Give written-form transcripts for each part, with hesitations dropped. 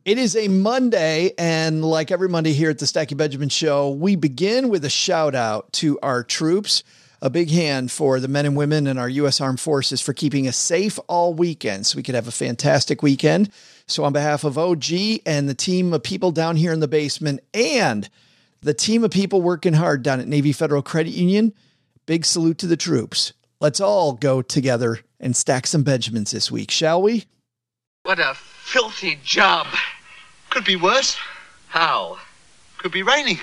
It is a Monday, and like every Monday here at the Stacking Benjamin Show, we begin with a shout out to our troops. A big hand for the men and women in our U.S. Armed Forces for keeping us safe all weekend so we could have a fantastic weekend. So on behalf of OG and the team of people down here in the basement and the team of people working hard down at Navy Federal Credit Union, big salute to the troops. Let's all go together and stack some Benjamins this week, shall we? What a filthy job. Could be worse. How? Could be raining.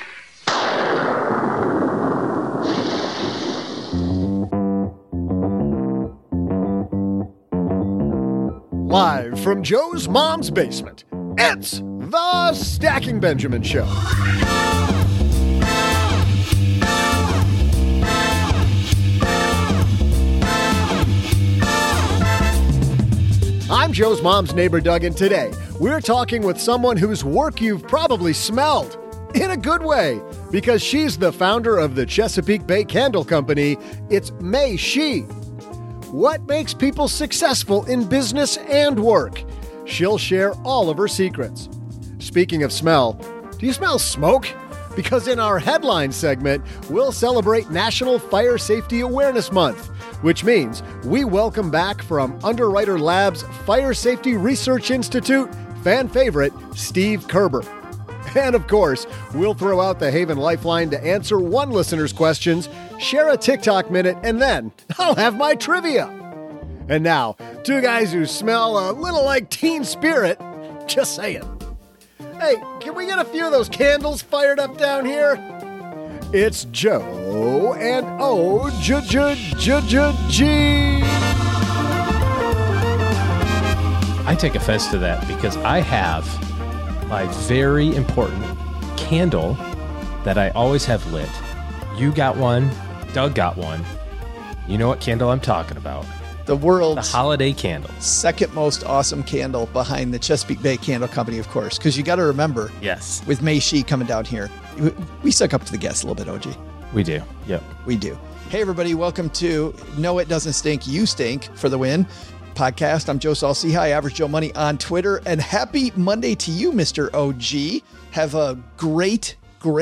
Live from Joe's mom's basement, it's the Stacking Benjamin Show. I'm Joe's mom's neighbor, Doug, and today we're talking with someone whose work you've probably smelled, in a good way, because she's the founder of the Chesapeake Bay Candle Company. It's Mei Shi. What makes people successful in business and work? She'll share all of her secrets. Speaking of smell, do you smell smoke? Because in our headline segment, we'll celebrate National Fire Safety Awareness Month, which means we welcome back from Underwriter Labs Fire Safety Research Institute fan favorite Steve Kerber. And of course, we'll throw out the Haven Lifeline to answer one listener's questions, share a TikTok minute, and then I'll have my trivia. And now, two guys who smell a little like Teen Spirit. Just saying. Hey, can we get a few of those candles fired up down here? It's Joe and O-G-G-G-G. I take offense to that because I have my very important candle that I always have lit. You got one. Doug got one. You know what candle I'm talking about. The world's the holiday candle. Second most awesome candle behind the Chesapeake Bay Candle Company, of course, because you got to remember, yes, with Mei Shi coming down here, we suck up to the guests a little bit, OG. We do. Yep. We do. Hey, everybody. Welcome to No, It Doesn't Stink, You Stink for the Win podcast. I'm Joe Saul-Sehy, Average Joe Money on Twitter, and happy Monday to you, Mr. OG. Have a great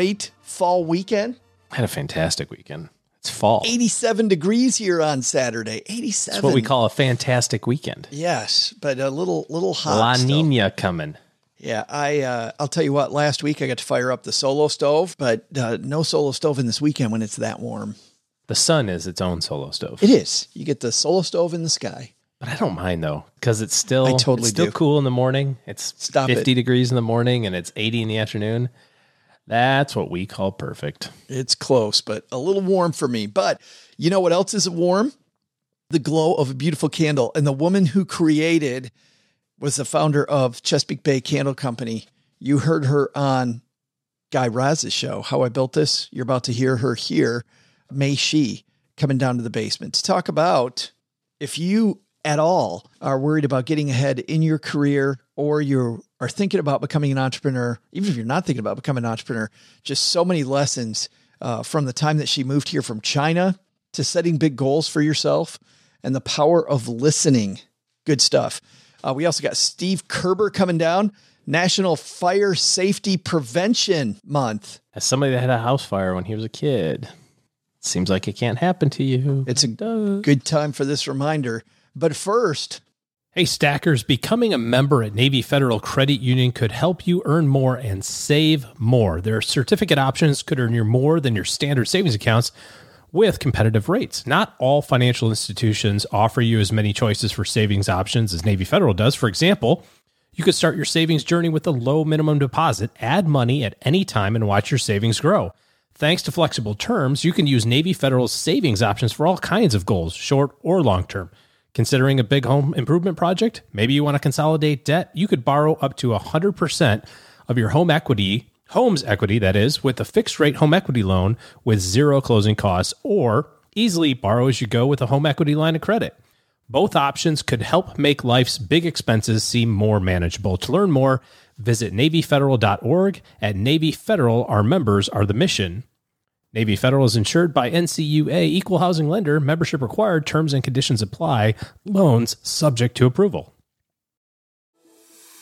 fall weekend. I had a fantastic weekend. It's fall. 87 degrees here on Saturday. 87. That's what we call a fantastic weekend. Yes, but a little hot. La still. Nina coming. Yeah, I'll tell you what, last week I got to fire up the Solo Stove, but no Solo Stove in this weekend when it's that warm. The sun is its own Solo Stove. It is. You get the Solo Stove in the sky. But I don't mind, though, because it's still, I totally it's still do. cool in the morning. It's 50 degrees in the morning, and it's 80 in the afternoon. That's what we call perfect. It's close, but a little warm for me. But you know what else is warm? The glow of a beautiful candle. And the woman who created was the founder of Chesapeake Bay Candle Company. You heard her on Guy Raz's show, How I Built This. You're about to hear her here, Mei Shi, coming down to the basement to talk about if you at all are worried about getting ahead in your career or you are thinking about becoming an entrepreneur, even if you're not thinking about becoming an entrepreneur, just so many lessons from the time that she moved here from China to setting big goals for yourself and the power of listening. Good stuff. We also got Steve Kerber coming down, National Fire Safety Prevention Month. As somebody that had a house fire when he was a kid, it seems like it can't happen to you. It's a good time for this reminder. But first, hey, stackers, becoming a member at Navy Federal Credit Union could help you earn more and save more. Their certificate options could earn you more than your standard savings accounts with competitive rates. Not all financial institutions offer you as many choices for savings options as Navy Federal does. For example, you could start your savings journey with a low minimum deposit, add money at any time, and watch your savings grow. Thanks to flexible terms, you can use Navy Federal's savings options for all kinds of goals, short or long term. Considering a big home improvement project? Maybe you want to consolidate debt? You could borrow up to 100% of your home's equity, that is, with a fixed rate home equity loan with zero closing costs, or easily borrow as you go with a home equity line of credit. Both options could help make life's big expenses seem more manageable. To learn more, visit NavyFederal.org. At Navy Federal, our members are the mission. Navy Federal is insured by NCUA, equal housing lender, membership required, terms and conditions apply, loans subject to approval.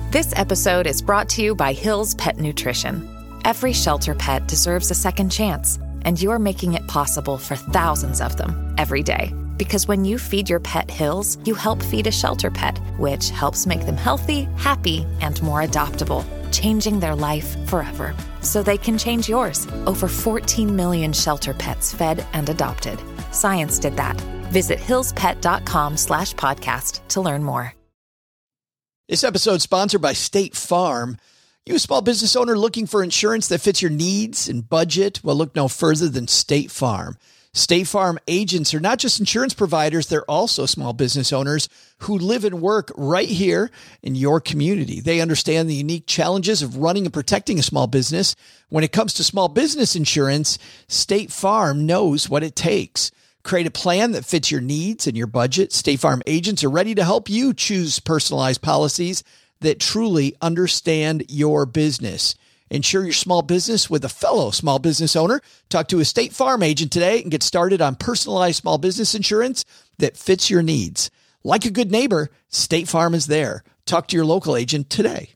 This episode is brought to you by Hill's Pet Nutrition. Every shelter pet deserves a second chance, and you're making it possible for thousands of them every day. Because when you feed your pet Hill's, you help feed a shelter pet, which helps make them healthy, happy, and more adoptable, changing their life forever. So they can change yours. Over 14 million shelter pets fed and adopted. Science did that. Visit hillspet.com/podcast to learn more. This episode is sponsored by State Farm. You a small business owner looking for insurance that fits your needs and budget? Well, look no further than State Farm. State Farm agents are not just insurance providers, they're also small business owners who live and work right here in your community. They understand the unique challenges of running and protecting a small business. When it comes to small business insurance, State Farm knows what it takes. Create a plan that fits your needs and your budget. State Farm agents are ready to help you choose personalized policies that truly understand your business. Insure your small business with a fellow small business owner. Talk to a State Farm agent today and get started on personalized small business insurance that fits your needs. Like a good neighbor, State Farm is there. Talk to your local agent today.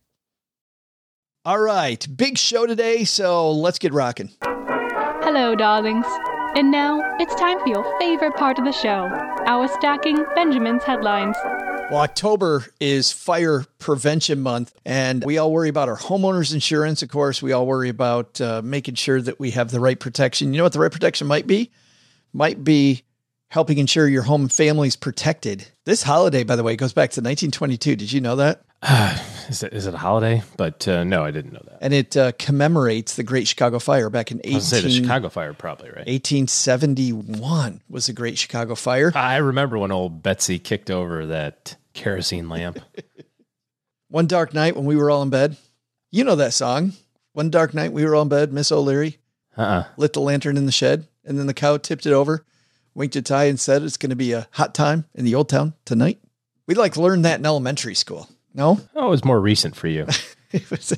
All right, big show today, so let's get rocking. Hello, darlings. And now, it's time for your favorite part of the show, our Stacking Benjamin's Headlines. Well, October is Fire Prevention Month, and we all worry about our homeowners insurance. Of course, we all worry about making sure that we have the right protection. You know what the right protection might be? Might be helping ensure your home and family is protected. This holiday, by the way, goes back to 1922. Did you know that? Is it a holiday? But no, I didn't know that. And it commemorates the Great Chicago Fire back in I was gonna say the Chicago Fire, probably, right? 1871 was the Great Chicago Fire. I remember when old Betsy kicked over that kerosene lamp. One dark night when we were all in bed. You know that song. One dark night we were all in bed. Miss O'Leary lit the lantern in the shed, and then the cow tipped it over, winked at Ty, and said it's going to be a hot time in the old town tonight. We'd like learn that in elementary school. No? Oh, it was more recent for you. It was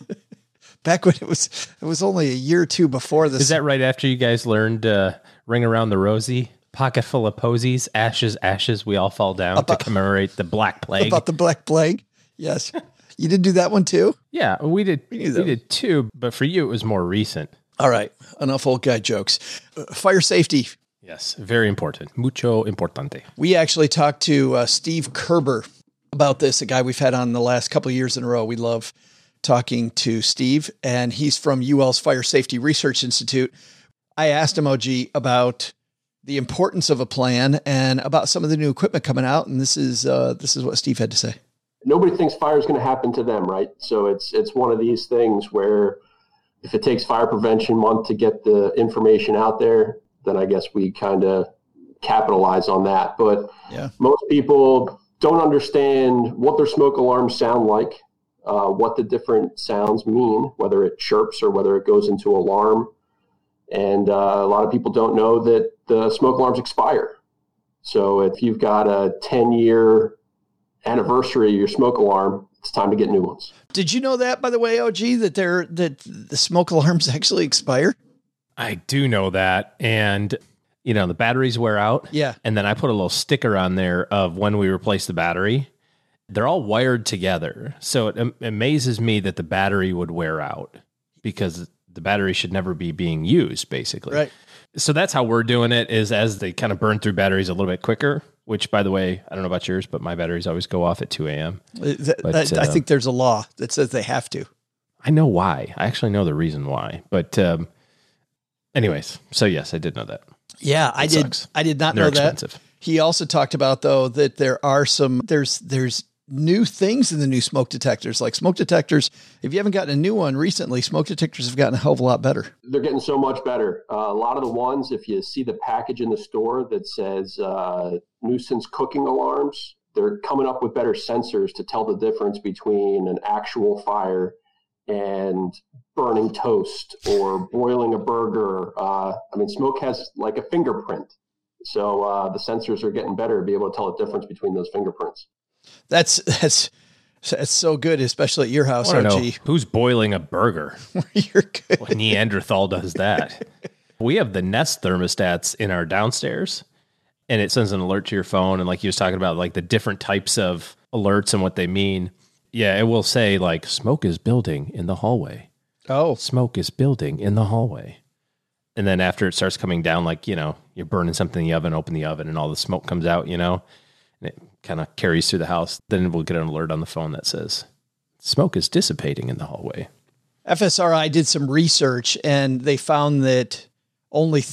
back when it was only a year or two before this. Is that right after you guys learned Ring Around the Rosie? Pocket full of posies, ashes, ashes, we all fall down to commemorate the Black Plague. About the Black Plague? Yes. You did do that one too? Yeah, we did. We did too, but for you, it was more recent. All right. Enough old guy jokes. Fire safety. Yes, very important. Mucho importante. We actually talked to Steve Kerber about this, a guy we've had on the last couple of years in a row. We love talking to Steve, and he's from UL's Fire Safety Research Institute. I asked him, OG, about the importance of a plan and about some of the new equipment coming out. And this is what Steve had to say. Nobody thinks fire is going to happen to them, right? So it's one of these things where if it takes Fire Prevention Month to get the information out there, then I guess we kind of capitalize on that. But most people don't understand what their smoke alarms sound like, what the different sounds mean, whether it chirps or whether it goes into alarm. And a lot of people don't know that the smoke alarms expire. So if you've got a 10-year anniversary of your smoke alarm, it's time to get new ones. Did you know that, by the way, OG, that the smoke alarms actually expire? I do know that. And, you know, the batteries wear out. Yeah. And then I put a little sticker on there of when we replace the battery. They're all wired together. So it amazes me that the battery would wear out because the battery should never be being used, basically. Right. So that's how we're doing it, is as they kind of burn through batteries a little bit quicker, which, by the way, I don't know about yours, but my batteries always go off at 2 a.m. I think there's a law that says they have to. I know why. I actually know the reason why. But anyways, so yes, I did know that. Yeah, I did. Sucks. I did not They're know expensive. that. He also talked about, though, that there are there's new things in the new smoke detectors, like smoke detectors. If you haven't gotten a new one recently, smoke detectors have gotten a hell of a lot better. They're getting so much better. A lot of the ones, if you see the package in the store that says nuisance cooking alarms, they're coming up with better sensors to tell the difference between an actual fire and burning toast or boiling a burger. Smoke has like a fingerprint. So the sensors are getting better to be able to tell the difference between those fingerprints. That's so good, especially at your house, RG. Who's boiling a burger? You're good. Well, Neanderthal does that. We have the Nest thermostats in our downstairs, and it sends an alert to your phone. And like you was talking about, like the different types of alerts and what they mean. Yeah, it will say like smoke is building in the hallway. Oh, Smoke is building in the hallway. And then after it starts coming down, like, you know, you're burning something in the oven, open the oven, and all the smoke comes out, you know, and it kind of carries through the house. Then we'll get an alert on the phone that says smoke is dissipating in the hallway. FSRI did some research and they found that only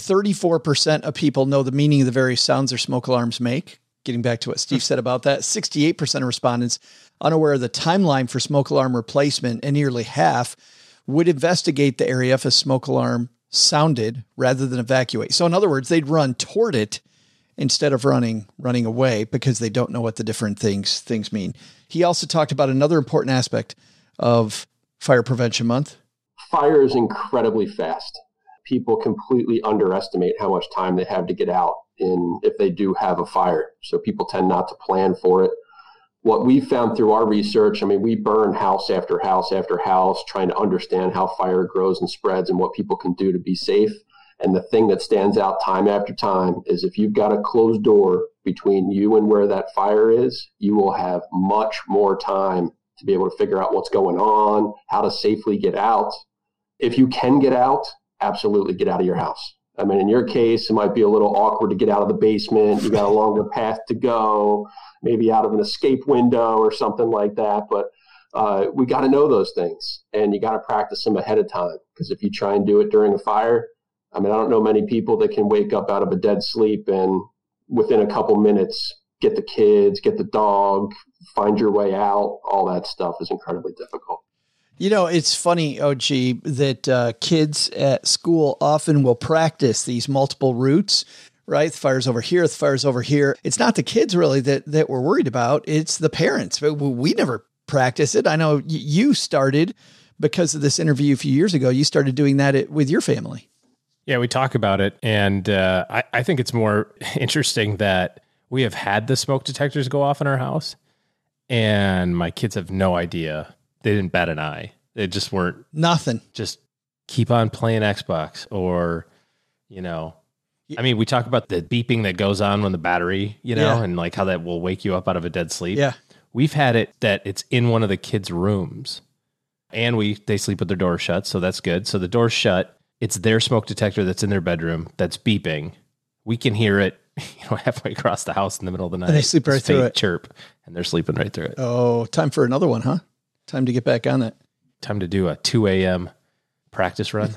34% of people know the meaning of the various sounds their smoke alarms make. Getting back to what Steve said about that, 68% of respondents unaware of the timeline for smoke alarm replacement, and nearly half would investigate the area if a smoke alarm sounded rather than evacuate. So in other words, they'd run toward it instead of running away because they don't know what the different things mean. He also talked about another important aspect of Fire Prevention Month. Fire is incredibly fast. People completely underestimate how much time they have to get out if they do have a fire. So people tend not to plan for it. What we found through our research, I mean, we burn house after house after house, trying to understand how fire grows and spreads and what people can do to be safe. And the thing that stands out time after time is if you've got a closed door between you and where that fire is, you will have much more time to be able to figure out what's going on, how to safely get out. If you can get out, absolutely get out of your house. I mean, in your case, it might be a little awkward to get out of the basement. You got a longer path to go, maybe out of an escape window or something like that. But we got to know those things, and you got to practice them ahead of time. Because if you try and do it during a fire, I mean, I don't know many people that can wake up out of a dead sleep and within a couple minutes get the kids, get the dog, find your way out. All that stuff is incredibly difficult. You know, it's funny, OG, that kids at school often will practice these multiple routes, right? The fire's over here, the fire's over here. It's not the kids really that we're worried about. It's the parents. We never practice it. I know you started because of this interview a few years ago. You started doing that with your family. Yeah, we talk about it. And I think it's more interesting that we have had the smoke detectors go off in our house and my kids have no idea. They didn't bat an eye. They just weren't. Nothing. Just keep on playing Xbox or, you know, I mean, we talk about the beeping that goes on when the battery, you know, and like how that will wake you up out of a dead sleep. Yeah. We've had it that it's in one of the kids' rooms and they sleep with their door shut. So that's good. So the door's shut. It's their smoke detector that's in their bedroom that's beeping. We can hear it, you know, halfway across the house in the middle of the night. And they sleep right through it. Chirp, and they're sleeping right through it. Oh, time for another one, huh? Time to get back on that. Time to do a 2 a.m. practice run.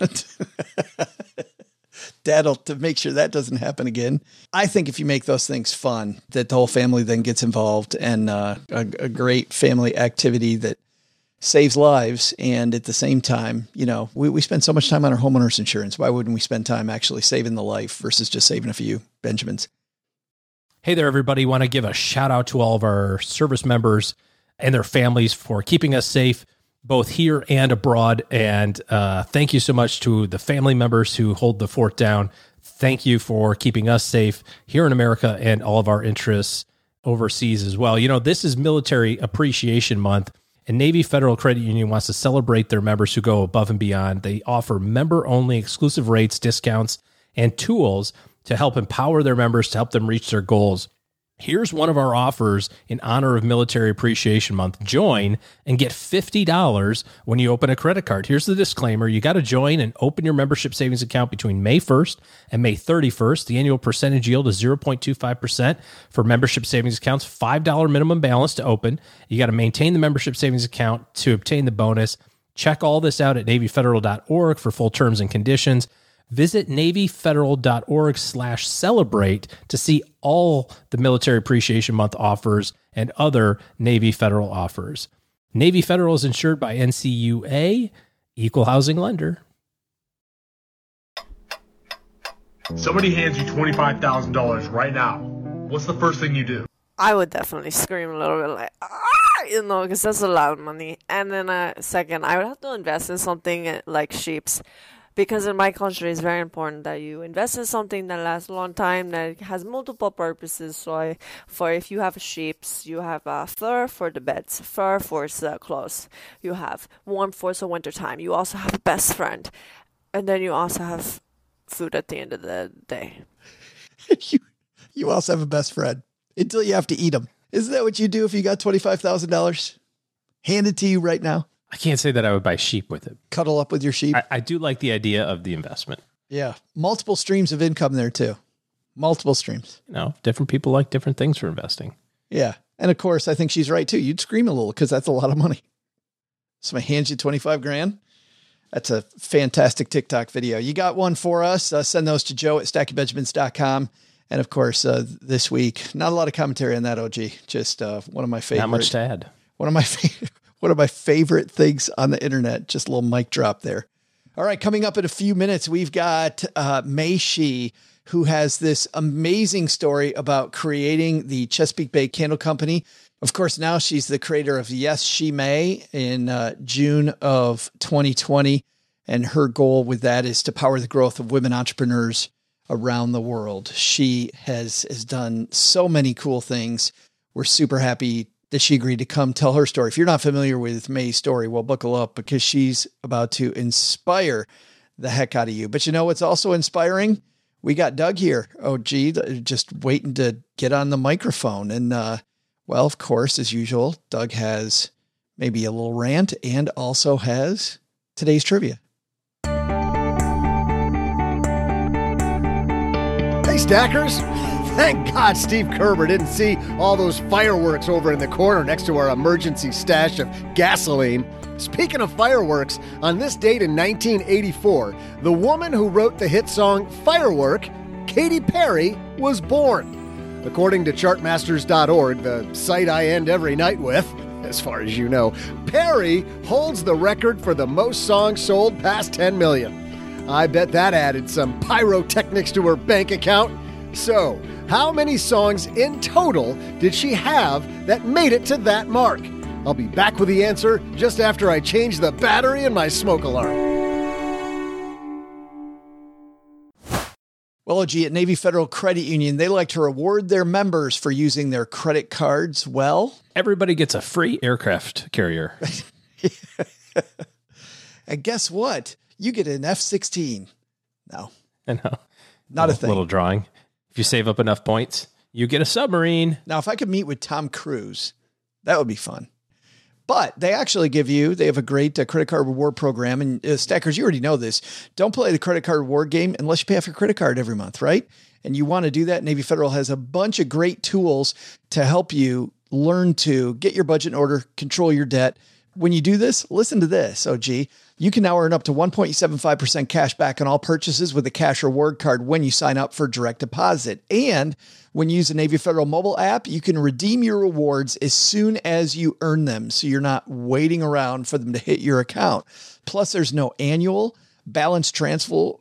Dad'll to make sure that doesn't happen again. I think if you make those things fun, that the whole family then gets involved and a great family activity that saves lives. And at the same time, you know, we spend so much time on our homeowners insurance. Why wouldn't we spend time actually saving the life versus just saving a few Benjamins? Hey there, everybody. Want to give a shout out to all of our service members and their families for keeping us safe, both here and abroad. And thank you so much to the family members who hold the fort down. Thank you for keeping us safe here in America and all of our interests overseas as well. You know, this is Military Appreciation Month, and Navy Federal Credit Union wants to celebrate their members who go above and beyond. They offer member-only exclusive rates, discounts, and tools to help empower their members to help them reach their goals. Here's one of our offers in honor of Military Appreciation Month. Join and get $50 when you open a credit card. Here's the disclaimer. You got to join and open your membership savings account between May 1st and May 31st. The annual percentage yield is 0.25% for membership savings accounts, $5 minimum balance to open. You got to maintain the membership savings account to obtain the bonus. Check all this out at NavyFederal.org for full terms and conditions. Visit NavyFederal.org/celebrate to see all the Military Appreciation Month offers and other Navy Federal offers. Navy Federal is insured by NCUA, Equal Housing Lender. Somebody hands you $25,000 right now. What's the first thing you do? I would definitely scream a little bit like, you know, because that's a lot of money. And then second, I would have to invest in something like sheeps. Because in my country, it's very important that you invest in something that lasts a long time, that has multiple purposes. So if you have sheep, you have fur for the beds, fur for the clothes. You have warm for the winter time. You also have a best friend. And then you also have food at the end of the day. You also have a best friend until you have to eat them. Isn't that what you do if you got $25,000? Hand it to you right now. I can't say that I would buy sheep with it. Cuddle up with your sheep. I do like the idea of the investment. Yeah. Multiple streams of income there too. Multiple streams. Different people like different things for investing. Yeah. And of course, I think she's right too. You'd scream a little because that's a lot of money. Somebody hands you 25 grand. That's a fantastic TikTok video. You got one for us. Send those to joe@stackingbenjamins.com. And of course, this week, not a lot of commentary on that, OG. Just one of my favorite. Not much to add. One of my favorite things on the internet. Just a little mic drop there. All right, coming up in a few minutes, we've got Mei Shi, who has this amazing story about creating the Chesapeake Bay Candle Company. Of course, now she's the creator of Yes, She May in June of 2020. And her goal with that is to power the growth of women entrepreneurs around the world. She has done so many cool things. We're super happy that she agreed to come tell her story. If you're not familiar with May's story, well, buckle up because she's about to inspire the heck out of you. But you know what's also inspiring? We got Doug here. Oh, gee, just waiting to get on the microphone. And, well, of course, as usual, Doug has maybe a little rant and also has today's trivia. Hey, Stackers. Thank God Steve Kerber didn't see all those fireworks over in the corner next to our emergency stash of gasoline. Speaking of fireworks, on this date in 1984, the woman who wrote the hit song Firework, Katy Perry, was born. According to chartmasters.org, the site I end every night with, as far as you know, Perry holds the record for the most songs sold past 10 million. I bet that added some pyrotechnics to her bank account. So, how many songs in total did she have that made it to that mark? I'll be back with the answer just after I change the battery in my smoke alarm. Well, OG, at Navy Federal Credit Union, they like to reward their members for using their credit cards well. Everybody gets a free aircraft carrier. And guess what? You get an F-16. No. I know. Not a thing. Little drawing. If you save up enough points, you get a submarine. Now, if I could meet with Tom Cruise, that would be fun. But they actually they have a great credit card reward program. And Stackers, you already know this. Don't play the credit card reward game unless you pay off your credit card every month, right? And you want to do that. Navy Federal has a bunch of great tools to help you learn to get your budget in order, control your debt. When you do this, listen to this, OG. You can now earn up to 1.75% cash back on all purchases with a cash reward card when you sign up for direct deposit. And when you use the Navy Federal mobile app, you can redeem your rewards as soon as you earn them. So you're not waiting around for them to hit your account. Plus, there's no annual balance transfer,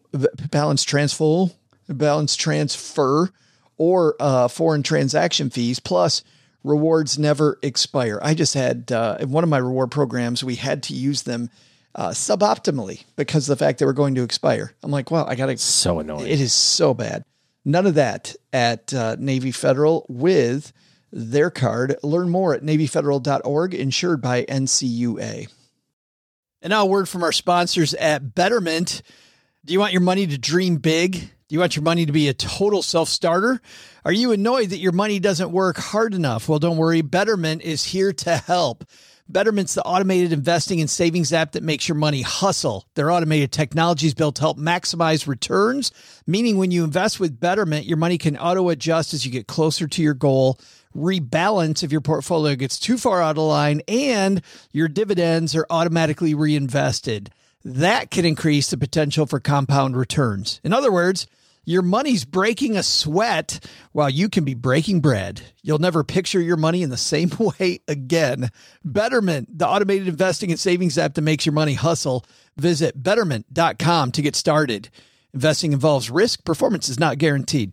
or foreign transaction fees. Plus, rewards never expire. I just had, in one of my reward programs, we had to use them suboptimally because of the fact they were going to expire. I'm like, well, I got to. So annoying. It is so bad. None of that at Navy Federal with their card. Learn more at NavyFederal.org, insured by NCUA. And now a word from our sponsors at Betterment. Do you want your money to dream big? Do you want your money to be a total self-starter? Are you annoyed that your money doesn't work hard enough? Well, don't worry. Betterment is here to help. Betterment's the automated investing and savings app that makes your money hustle. Their automated technology is built to help maximize returns, meaning when you invest with Betterment, your money can auto-adjust as you get closer to your goal, rebalance if your portfolio gets too far out of line, and your dividends are automatically reinvested. That can increase the potential for compound returns. In other words, your money's breaking a sweat while you can be breaking bread. You'll never picture your money in the same way again. Betterment, the automated investing and savings app that makes your money hustle. Visit Betterment.com to get started. Investing involves risk. Performance is not guaranteed.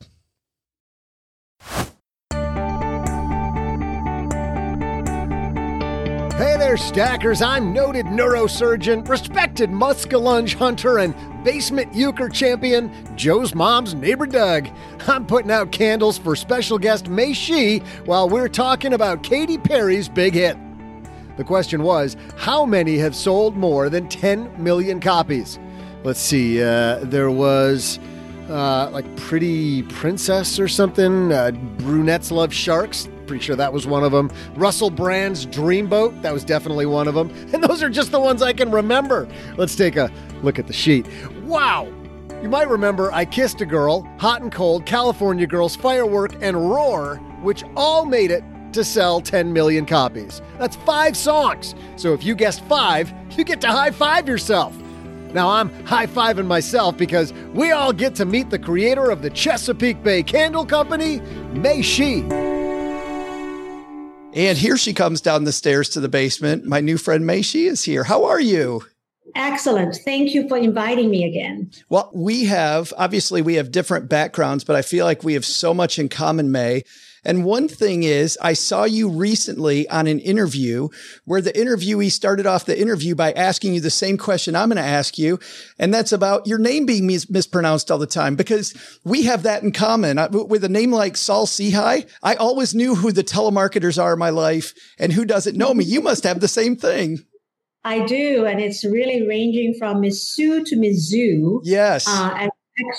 Hey there, Stackers. I'm noted neurosurgeon, respected musculunge hunter, and basement euchre champion, Joe's mom's neighbor Doug. I'm putting out candles for special guest Mei Shi while we're talking about Katy Perry's big hit. The question was, how many have sold more than 10 million copies? Let's see, there was like Pretty Princess or something, Brunettes Love Sharks. Pretty sure that was one of them. Russell Brand's Dreamboat. That was definitely one of them. And those are just the ones I can remember. Let's take a look at the sheet. Wow. You might remember I Kissed a Girl, Hot and Cold, California Girls, Firework, and Roar, which all made it to sell 10 million copies. That's 5 songs. So if you guessed 5, you get to high-five yourself. Now I'm high-fiving myself because we all get to meet the creator of the Chesapeake Bay Candle Company, Mei Shi. And here she comes down the stairs to the basement. My new friend Mei Shi is here. How are you? Excellent. Thank you for inviting me again. Well, we have different backgrounds, but I feel like we have so much in common, Mei. And one thing is, I saw you recently on an interview where the interviewee started off the interview by asking you the same question I'm going to ask you. And that's about your name being mispronounced all the time, because we have that in common. With a name like Saul Sehy, I always knew who the telemarketers are in my life and who doesn't know me. You must have the same thing. I do. And it's really ranging from Miss Sue to Miss Zoo. Yes. And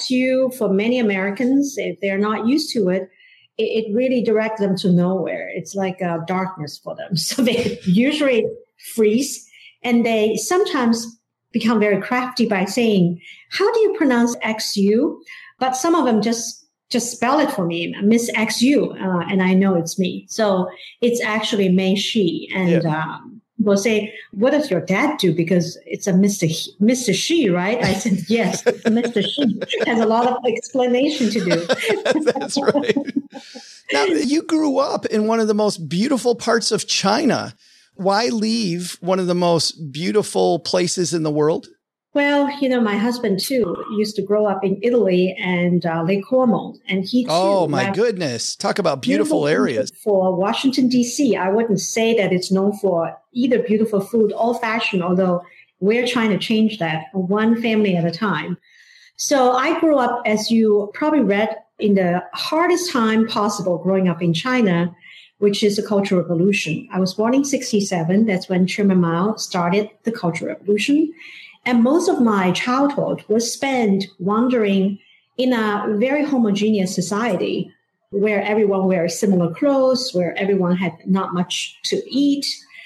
XU for many Americans, if they're not used to it, it really directs them to nowhere. It's like darkness for them. So they usually freeze, and they sometimes become very crafty by saying, how do you pronounce XU? But some of them just spell it for me, Miss XU, and I know it's me. So it's actually Mei Shi. And we'll say, what does your dad do? Because it's a Mr. Shi, right? I said, yes, Mr. Shi has a lot of explanation to do. That's right. Now, you grew up in one of the most beautiful parts of China. Why leave one of the most beautiful places in the world? Well, my husband, too, used to grow up in Italy and Lake Como. And he, too. Oh, my goodness. Talk about beautiful areas. For Washington, D.C., I wouldn't say that it's known for either beautiful food or fashion, although we're trying to change that one family at a time. So I grew up, as you probably read, in the hardest time possible growing up in China, which is the Cultural Revolution. I was born in 1967. That's when Chairman Mao started the Cultural Revolution. And most of my childhood was spent wandering in a very homogeneous society where everyone wears similar clothes, where everyone had not much to eat.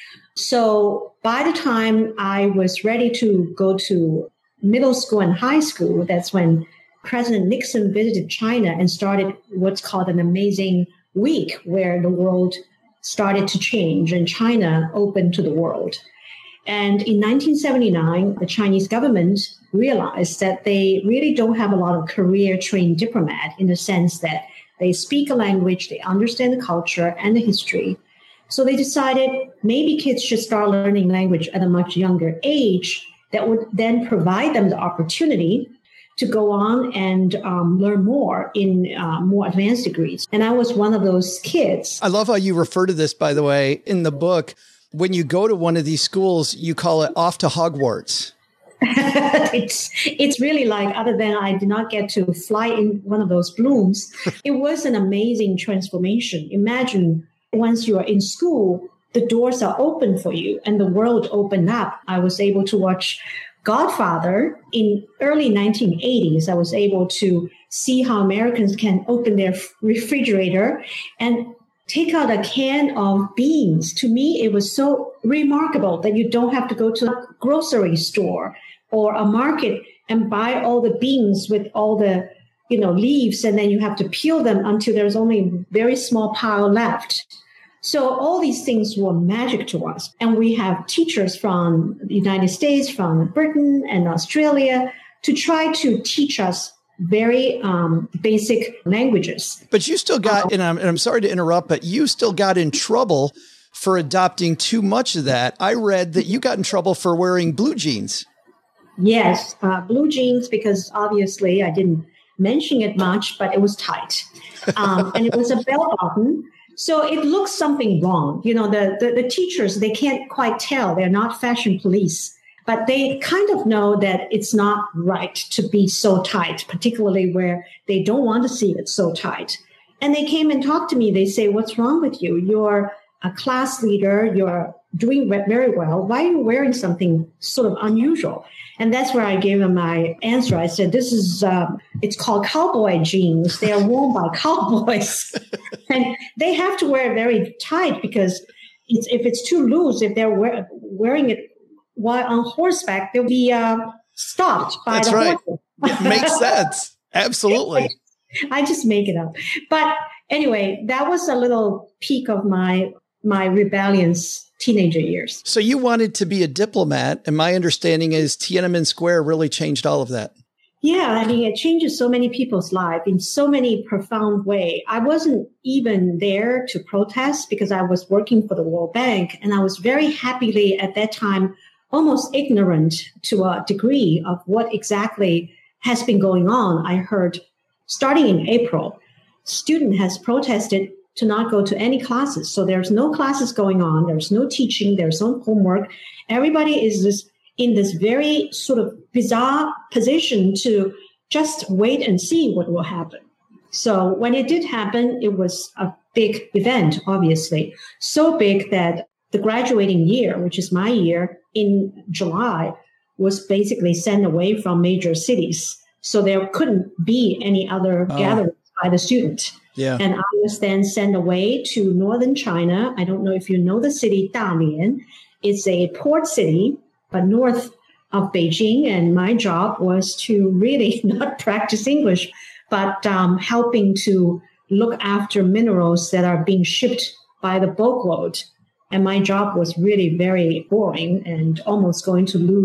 So by the time I was ready to go to middle school and high school, that's when President Nixon visited China and started what's called an amazing week, where the world started to change and China opened to the world. And in 1979, the Chinese government realized that they really don't have a lot of career-trained diplomat, in the sense that they speak a language, they understand the culture and the history. So they decided maybe kids should start learning language at a much younger age that would then provide them the opportunity to go on and learn more in more advanced degrees. And I was one of those kids. I love how you refer to this, by the way, in the book. When you go to one of these schools, you call it off to Hogwarts. It's really like, other than I did not get to fly in one of those balloons, it was an amazing transformation. Imagine once you are in school, the doors are open for you and the world opened up. I was able to watch Godfather in early 1980s. I was able to see how Americans can open their refrigerator and take out a can of beans. To me, it was so remarkable that you don't have to go to a grocery store or a market and buy all the beans with all the, leaves, and then you have to peel them until there's only a very small pile left. So all these things were magic to us. And we have teachers from the United States, from Britain and Australia to try to teach us very basic languages. But you still got, and I'm sorry to interrupt, but you still got in trouble for adopting too much of that. I read that you got in trouble for wearing blue jeans. Yes, blue jeans, because obviously I didn't mention it much, but it was tight. And it was a bell button. So it looks something wrong. The teachers, they can't quite tell. They're not fashion police. But they kind of know that it's not right to be so tight, particularly where they don't want to see it so tight. And they came and talked to me. They say, what's wrong with you? You're a class leader. You're doing very well. Why are you wearing something sort of unusual? And that's where I gave them my answer. I said, this is, it's called cowboy jeans. They are worn by cowboys. And they have to wear it very tight because if it's too loose, if they're wearing it while on horseback, they'll be stopped by That's the right. horses. It makes sense. Absolutely. I just make it up. But anyway, that was a little peak of my rebellious teenager years. So you wanted to be a diplomat, and my understanding is Tiananmen Square really changed all of that. Yeah, I mean, it changes so many people's lives in so many profound ways. I wasn't even there to protest because I was working for the World Bank, and I was very happily at that time almost ignorant to a degree of what exactly has been going on. I heard starting in April, student has protested to not go to any classes. So there's no classes going on. There's no teaching. There's no homework. Everybody is in this very sort of bizarre position to just wait and see what will happen. So when it did happen, it was a big event, obviously. So big that the graduating year, which is my year, in July, was basically sent away from major cities. So there couldn't be any other gatherings by the student. Yeah. And I was then sent away to northern China. I don't know if you know the city Dalian. It's a port city, but north of Beijing. And my job was to really not practice English, but helping to look after minerals that are being shipped by the boatload. And my job was really very boring and almost going to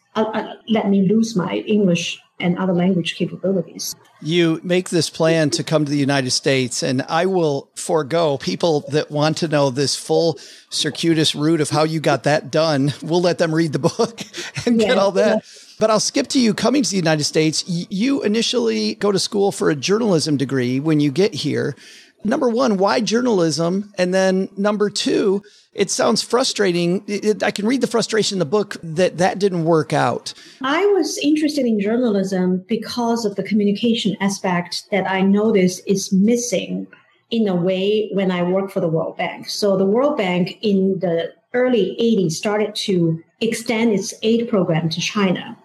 let me lose my English and other language capabilities. You make this plan to come to the United States, and I will forego people that want to know this full circuitous route of how you got that done. We'll let them read the book and get all that. But I'll skip to you coming to the United States. You initially go to school for a journalism degree when you get here. Number one, why journalism? And then number two, it sounds frustrating. I can read the frustration in the book that didn't work out. I was interested in journalism because of the communication aspect that I noticed is missing in a way when I worked for the World Bank. So the World Bank in the early 80s started to extend its aid program to China.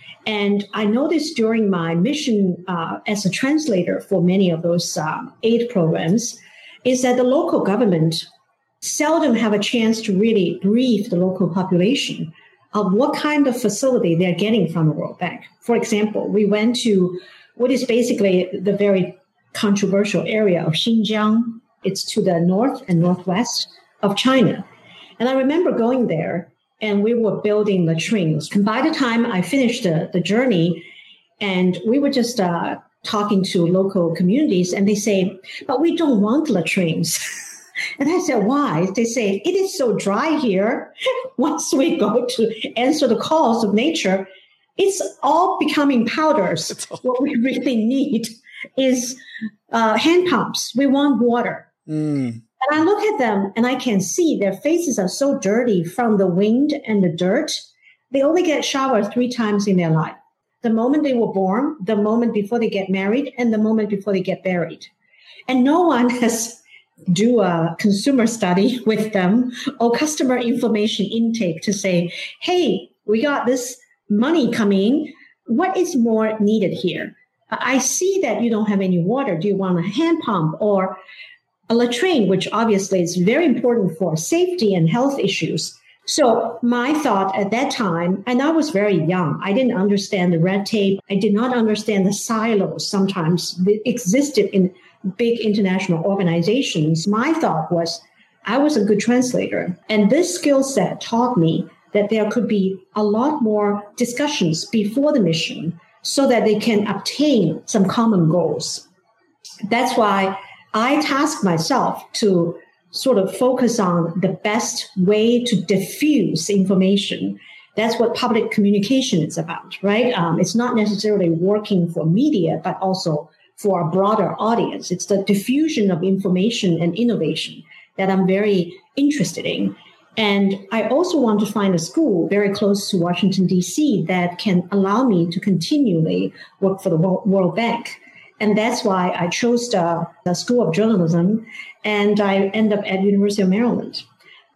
And I noticed during my mission as a translator for many of those aid programs is that the local government seldom have a chance to really brief the local population of what kind of facility they're getting from the World Bank. For example, we went to what is basically the very controversial area of Xinjiang. It's to the north and northwest of China. And I remember going there, and we were building latrines. And by the time I finished the journey, and we were just talking to local communities, and they say, but we don't want latrines. And I said, why? They say, it is so dry here. Once we go to answer the calls of nature, it's all becoming powders. What we really need is hand pumps. We want water. And I look at them and I can see their faces are so dirty from the wind and the dirt. They only get showered 3 times in their life. The moment they were born, the moment before they get married, and the moment before they get buried. And no one has do a consumer study with them or customer information intake to say, hey, we got this money coming. What is more needed here? I see that you don't have any water. Do you want a hand pump or a latrine, which obviously is very important for safety and health issues? So my thought at that time, and I was very young, I didn't understand the red tape. I did not understand the silos sometimes that existed in big international organizations. My thought was I was a good translator. And this skill set taught me that there could be a lot more discussions before the mission so that they can obtain some common goals. That's why I tasked myself to sort of focus on the best way to diffuse information. That's what public communication is about, right? It's not necessarily working for media, but also for a broader audience. It's the diffusion of information and innovation that I'm very interested in. And I also want to find a school very close to Washington, D.C. that can allow me to continually work for the World Bank. And that's why I chose the School of Journalism, and I end up at University of Maryland.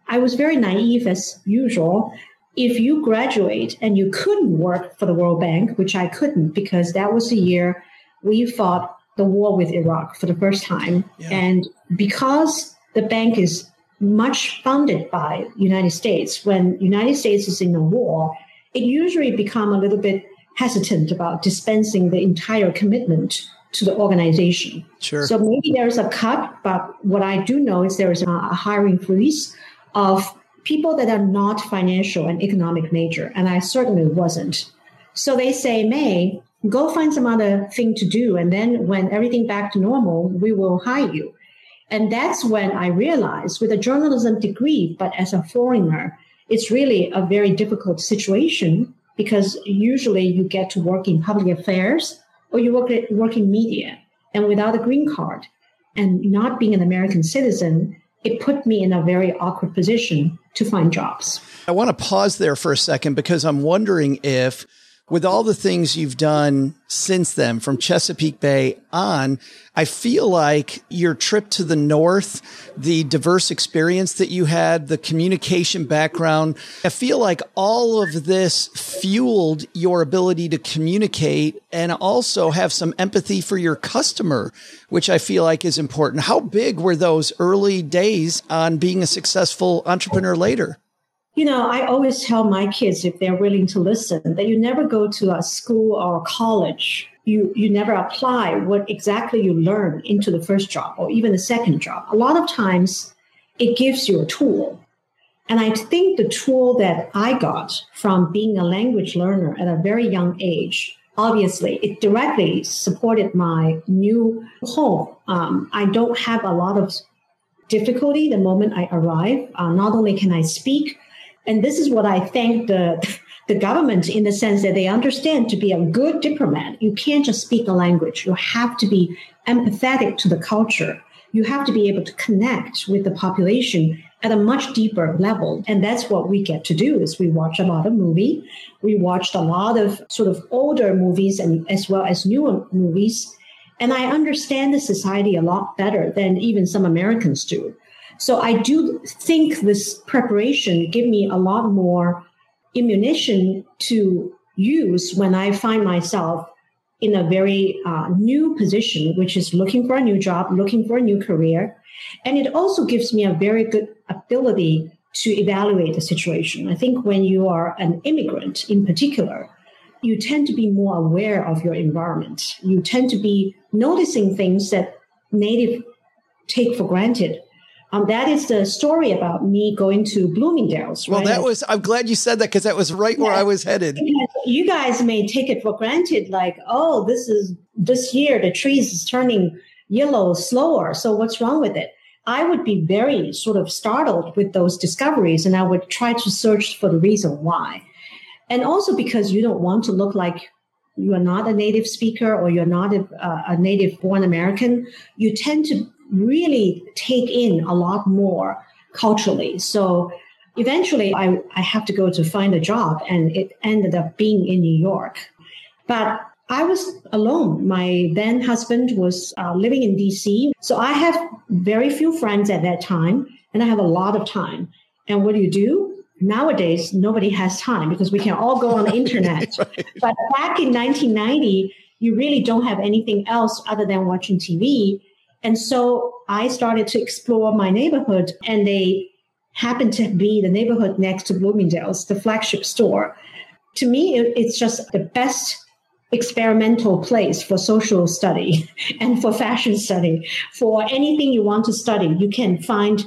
I was very naive as usual. If you graduate and you couldn't work for the World Bank, which I couldn't because that was the year we fought the war with Iraq for the first time. Yeah. And because the bank is much funded by United States, when United States is in a war, it usually become a little bit hesitant about dispensing the entire commitment to the organization. Sure. So maybe there's a cut, but what I do know is there is a hiring freeze of people that are not financial and economic major, and I certainly wasn't. So they say, May, go find some other thing to do, and then when everything back to normal, we will hire you. And that's when I realized with a journalism degree, but as a foreigner, it's really a very difficult situation because usually you get to work in public affairs or you work in media. And without a green card and not being an American citizen, it put me in a very awkward position to find jobs. I want to pause there for a second because I'm wondering if, with all the things you've done since then, from Chesapeake Bay on, I feel like your trip to the North, the diverse experience that you had, the communication background, I feel like all of this fueled your ability to communicate and also have some empathy for your customer, which I feel like is important. How big were those early days on being a successful entrepreneur later? You know, I always tell my kids, if they're willing to listen, that you never go to a school or a college. You never apply what exactly you learn into the first job or even the second job. A lot of times it gives you a tool. And I think the tool that I got from being a language learner at a very young age, obviously, it directly supported my new home. I don't have a lot of difficulty the moment I arrive. Not only can I speak, and this is what I thank the government in the sense that they understand to be a good diplomat. You can't just speak the language. You have to be empathetic to the culture. You have to be able to connect with the population at a much deeper level. And that's what we get to do is we watch a lot of movie. We watched a lot of sort of older movies and as well as newer movies. And I understand the society a lot better than even some Americans do. So I do think this preparation gave me a lot more ammunition to use when I find myself in a very new position, which is looking for a new job, looking for a new career. And it also gives me a very good ability to evaluate the situation. I think when you are an immigrant in particular, you tend to be more aware of your environment. You tend to be noticing things that native take for granted. That is the story about me going to Bloomingdale's. Well, right? I'm glad you said that because that was right where I was headed. You guys may take it for granted, like, oh, this year the trees is turning yellow slower. So what's wrong with it? I would be very sort of startled with those discoveries, and I would try to search for the reason why. And also because you don't want to look like you are not a native speaker or you're not a native born American, you tend to really take in a lot more culturally. So eventually I have to go to find a job, and it ended up being in New York. But I was alone. My then husband was living in DC. So I have very few friends at that time, and I have a lot of time. And what do? Nowadays, nobody has time because we can all go on the internet. Right. But back in 1990, you really don't have anything else other than watching TV. And so I started to explore my neighborhood, and they happened to be the neighborhood next to Bloomingdale's, the flagship store. To me, it's just the best experimental place for social study and for fashion study. For anything you want to study, you can find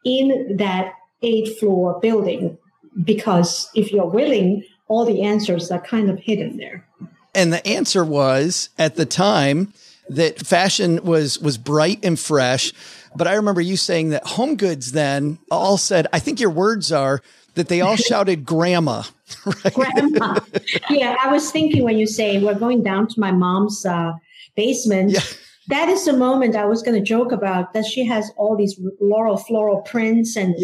in that 8th floor building, because if you're willing, all the answers are kind of hidden there. And the answer was, at the time, that fashion was bright and fresh. But I remember you saying that Home Goods then all said, I think your words are that they all shouted grandma. Right? Grandma. Yeah, I was thinking when you say we're going down to my mom's basement, yeah. That is the moment I was going to joke about, that she has all these floral prints and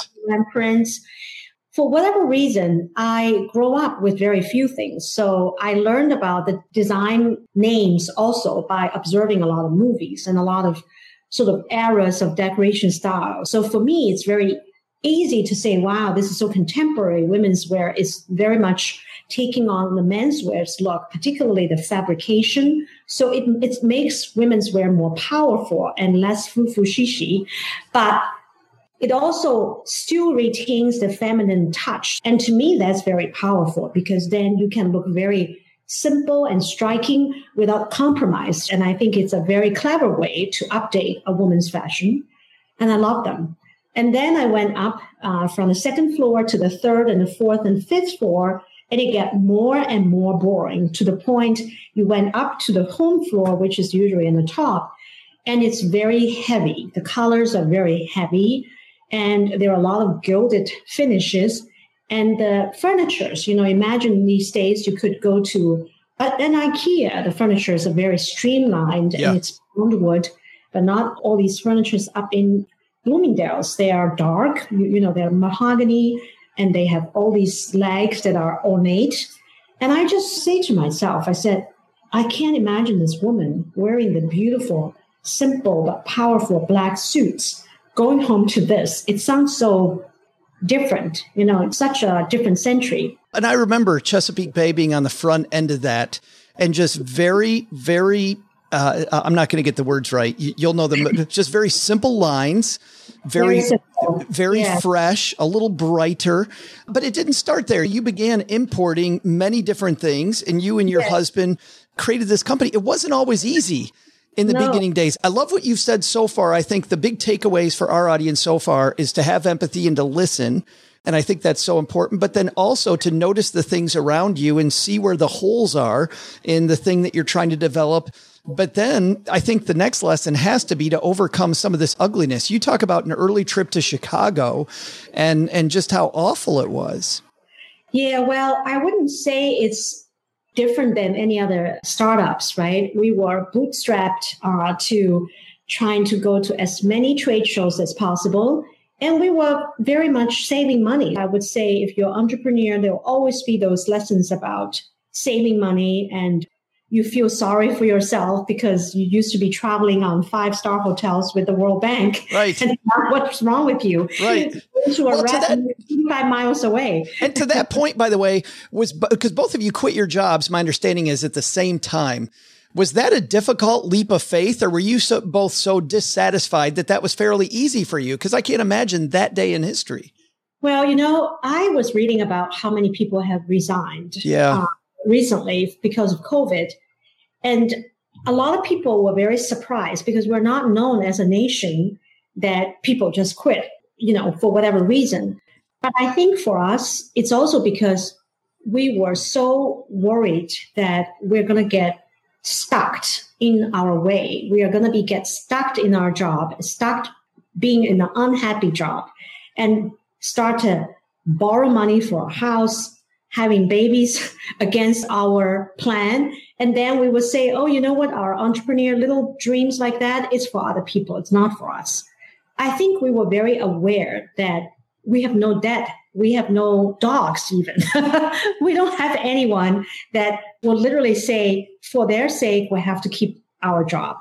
prints. For whatever reason, I grew up with very few things. So I learned about the design names also by observing a lot of movies and a lot of sort of eras of decoration style. So for me, it's very easy to say, wow, this is so contemporary. Women's wear is very much taking on the menswear's look, particularly the fabrication. So it makes women's wear more powerful and less fufu-shishi, but it also still retains the feminine touch. And to me, that's very powerful because then you can look very simple and striking without compromise. And I think it's a very clever way to update a woman's fashion. And I love them. And then I went up from the second floor to the third and the fourth and fifth floor, and it got more and more boring to the point you went up to the home floor, which is usually in the top, and it's very heavy. The colors are very heavy, and there are a lot of gilded finishes. And the furnitures, imagine these days you could go to an IKEA. The furnitures are very streamlined, and it's wood, but not all these furnitures up in Bloomingdale's. They are dark, they're mahogany, and they have all these legs that are ornate. And I just say to myself, I said, I can't imagine this woman wearing the beautiful, simple, but powerful black suits going home to this. It sounds so different, it's such a different century. And I remember Chesapeake Bay being on the front end of that and just very, very, I'm not going to get the words right. You'll know them, just very simple lines, very fresh, a little brighter, but it didn't start there. You began importing many different things, and you and your husband created this company. It wasn't always easy in the beginning days. I love what you've said so far. I think the big takeaways for our audience so far is to have empathy and to listen. And I think that's so important, but then also to notice the things around you and see where the holes are in the thing that you're trying to develop. But then I think the next lesson has to be to overcome some of this ugliness. You talk about an early trip to Chicago and just how awful it was. Yeah, well, I wouldn't say it's different than any other startups, right? We were bootstrapped to trying to go to as many trade shows as possible. And we were very much saving money. I would say if you're an entrepreneur, there will always be those lessons about saving money, and you feel sorry for yourself because you used to be traveling on 5-star hotels with the World Bank. Right. And what's wrong with you? Right. To a restaurant 55 miles away. And to that point, by the way, was because both of you quit your jobs, my understanding is at the same time. Was that a difficult leap of faith, or were you both so dissatisfied that was fairly easy for you? Because I can't imagine that day in history. Well, I was reading about how many people have resigned recently because of COVID. And a lot of people were very surprised because we're not known as a nation that people just quit, for whatever reason. But I think for us, it's also because we were so worried that we're going to get stuck in our way. We are going to get stuck in our job, stuck being in an unhappy job, and start to borrow money for a house, having babies against our plan. And then we would say, oh, you know what? Our entrepreneur little dreams like that is for other people. It's not for us. I think we were very aware that we have no debt. We have no dogs even. We don't have anyone that will literally say, for their sake, we have to keep our job.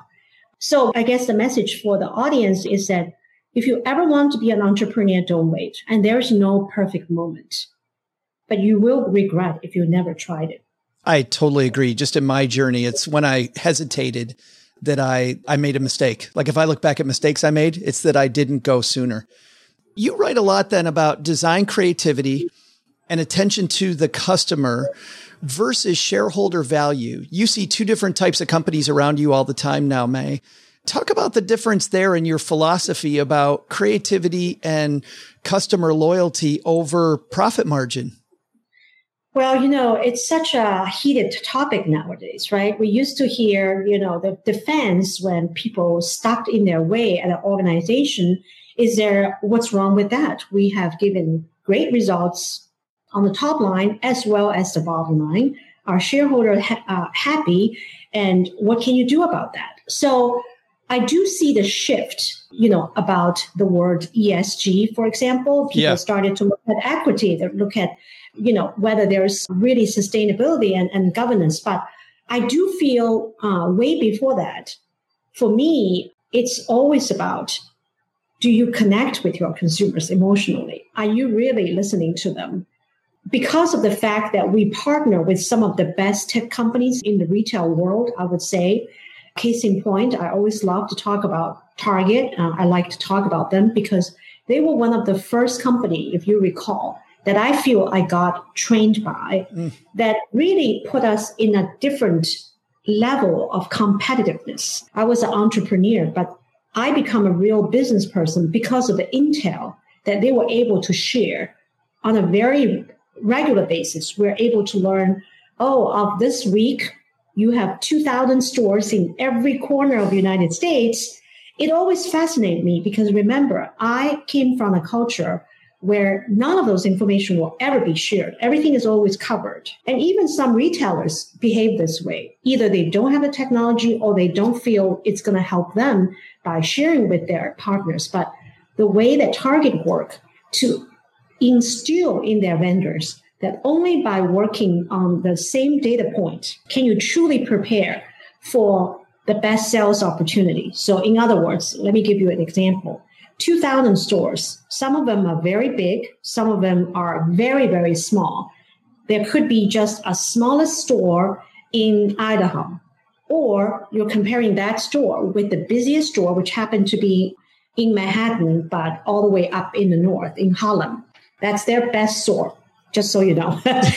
So I guess the message for the audience is that if you ever want to be an entrepreneur, don't wait. And there's no perfect moment. But you will regret if you never tried it. I totally agree. Just in my journey, it's when I hesitated that I made a mistake. Like if I look back at mistakes I made, it's that I didn't go sooner. You write a lot then about design creativity and attention to the customer versus shareholder value. You see two different types of companies around you all the time now, May. Talk about the difference there in your philosophy about creativity and customer loyalty over profit margin. Well, it's such a heated topic nowadays, right? We used to hear, the defense when people stuck in their way at an organization. What's wrong with that? We have given great results on the top line as well as the bottom line. Our shareholders are happy. And what can you do about that? So I do see the shift, about the word ESG, for example. People started to look at equity, they look at, whether there's really sustainability and governance. But I do feel way before that, for me, it's always about do you connect with your consumers emotionally? Are you really listening to them? Because of the fact that we partner with some of the best tech companies in the retail world, I would say, case in point, I always love to talk about Target. I like to talk about them because they were one of the first company, if you recall, that I feel I got trained by that really put us in a different level of competitiveness. I was an entrepreneur, but I become a real business person because of the intel that they were able to share on a very regular basis. We're able to learn, of this week, you have 2,000 stores in every corner of the United States. It always fascinated me because remember, I came from a culture where none of those information will ever be shared. Everything is always covered. And even some retailers behave this way. Either they don't have the technology or they don't feel it's going to help them by sharing with their partners. But the way that Target work to instill in their vendors that only by working on the same data point can you truly prepare for the best sales opportunity. So in other words, let me give you an example. 2,000 stores. Some of them are very big. Some of them are very, very small. There could be just a smallest store in Idaho, or you're comparing that store with the busiest store, which happened to be in Manhattan, but all the way up in the north, in Harlem. That's their best store, just so you know.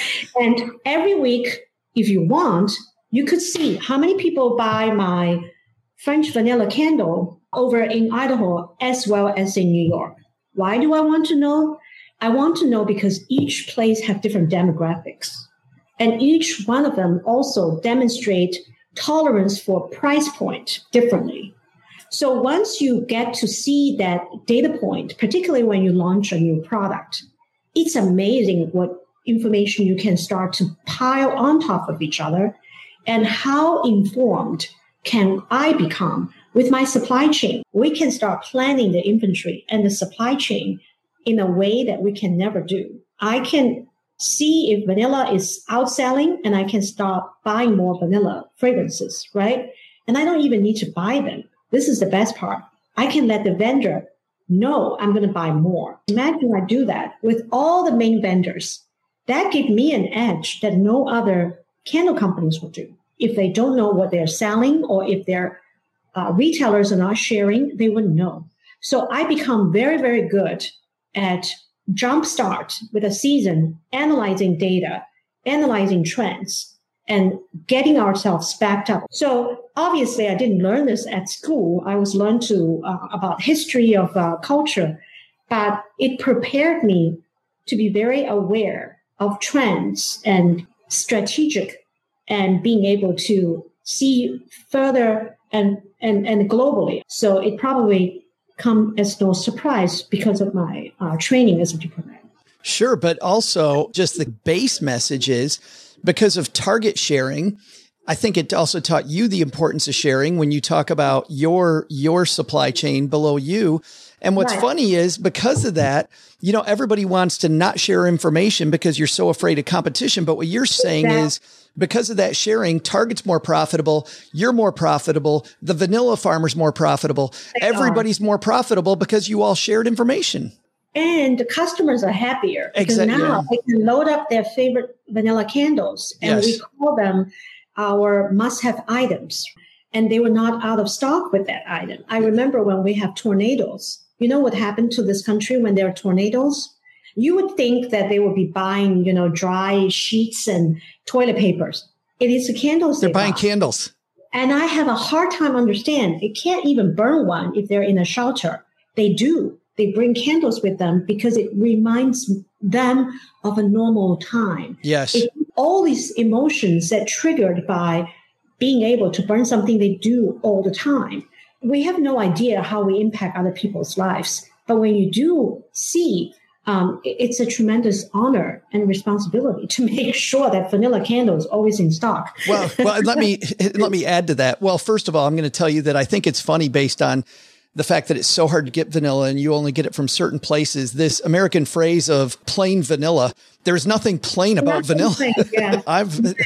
And every week, if you want, you could see how many people buy my French vanilla candle over in Idaho as well as in New York. Why do I want to know? I want to know because each place have different demographics. And each one of them also demonstrate tolerance for price point differently. So once you get to see that data point, particularly when you launch a new product, it's amazing what information you can start to pile on top of each other and how informed can I become with my supply chain. We can start planning the inventory and the supply chain in a way that we can never do. I can see if vanilla is outselling and I can start buying more vanilla fragrances, right? And I don't even need to buy them. This is the best part. I can let the vendor know I'm going to buy more. Imagine I do that with all the main vendors. That gives me an edge that no other candle companies will do. If they don't know what they're selling or if their retailers are not sharing, they wouldn't know. So I become very, very good at jumpstart with a season, analyzing data, analyzing trends, and getting ourselves backed up. So obviously, I didn't learn this at school. I was learned about history of culture, but it prepared me to be very aware of trends and strategic and being able to see further and globally. So it probably come as no surprise because of my training as a diplomat. Sure, but also just the base message is because of target sharing. I think it also taught you the importance of sharing when you talk about your supply chain below you. And what's funny is because of that, everybody wants to not share information because you're so afraid of competition. But what you're saying is because of that sharing, Target's more profitable. You're more profitable. The vanilla farmer's more profitable. Everybody's more profitable because you all shared information. And the customers are happier because now they can load up their favorite vanilla candles and we call them our must-have items. And they were not out of stock with that item. I remember when we have tornadoes. You know what happened to this country when there are tornadoes? You would think that they would be buying, dry sheets and toilet papers. It is the candles they're buying candles. And I have a hard time understanding. They can't even burn one if they're in a shelter. They do. They bring candles with them because it reminds them of a normal time. Yes. All these emotions that triggered by being able to burn something they do all the time. We have no idea how we impact other people's lives. But when you do see, it's a tremendous honor and responsibility to make sure that vanilla candle is always in stock. Well, let me add to that. Well, first of all, I'm going to tell you that I think it's funny based on the fact that it's so hard to get vanilla and you only get it from certain places. This American phrase of plain vanilla, there's nothing plain about vanilla.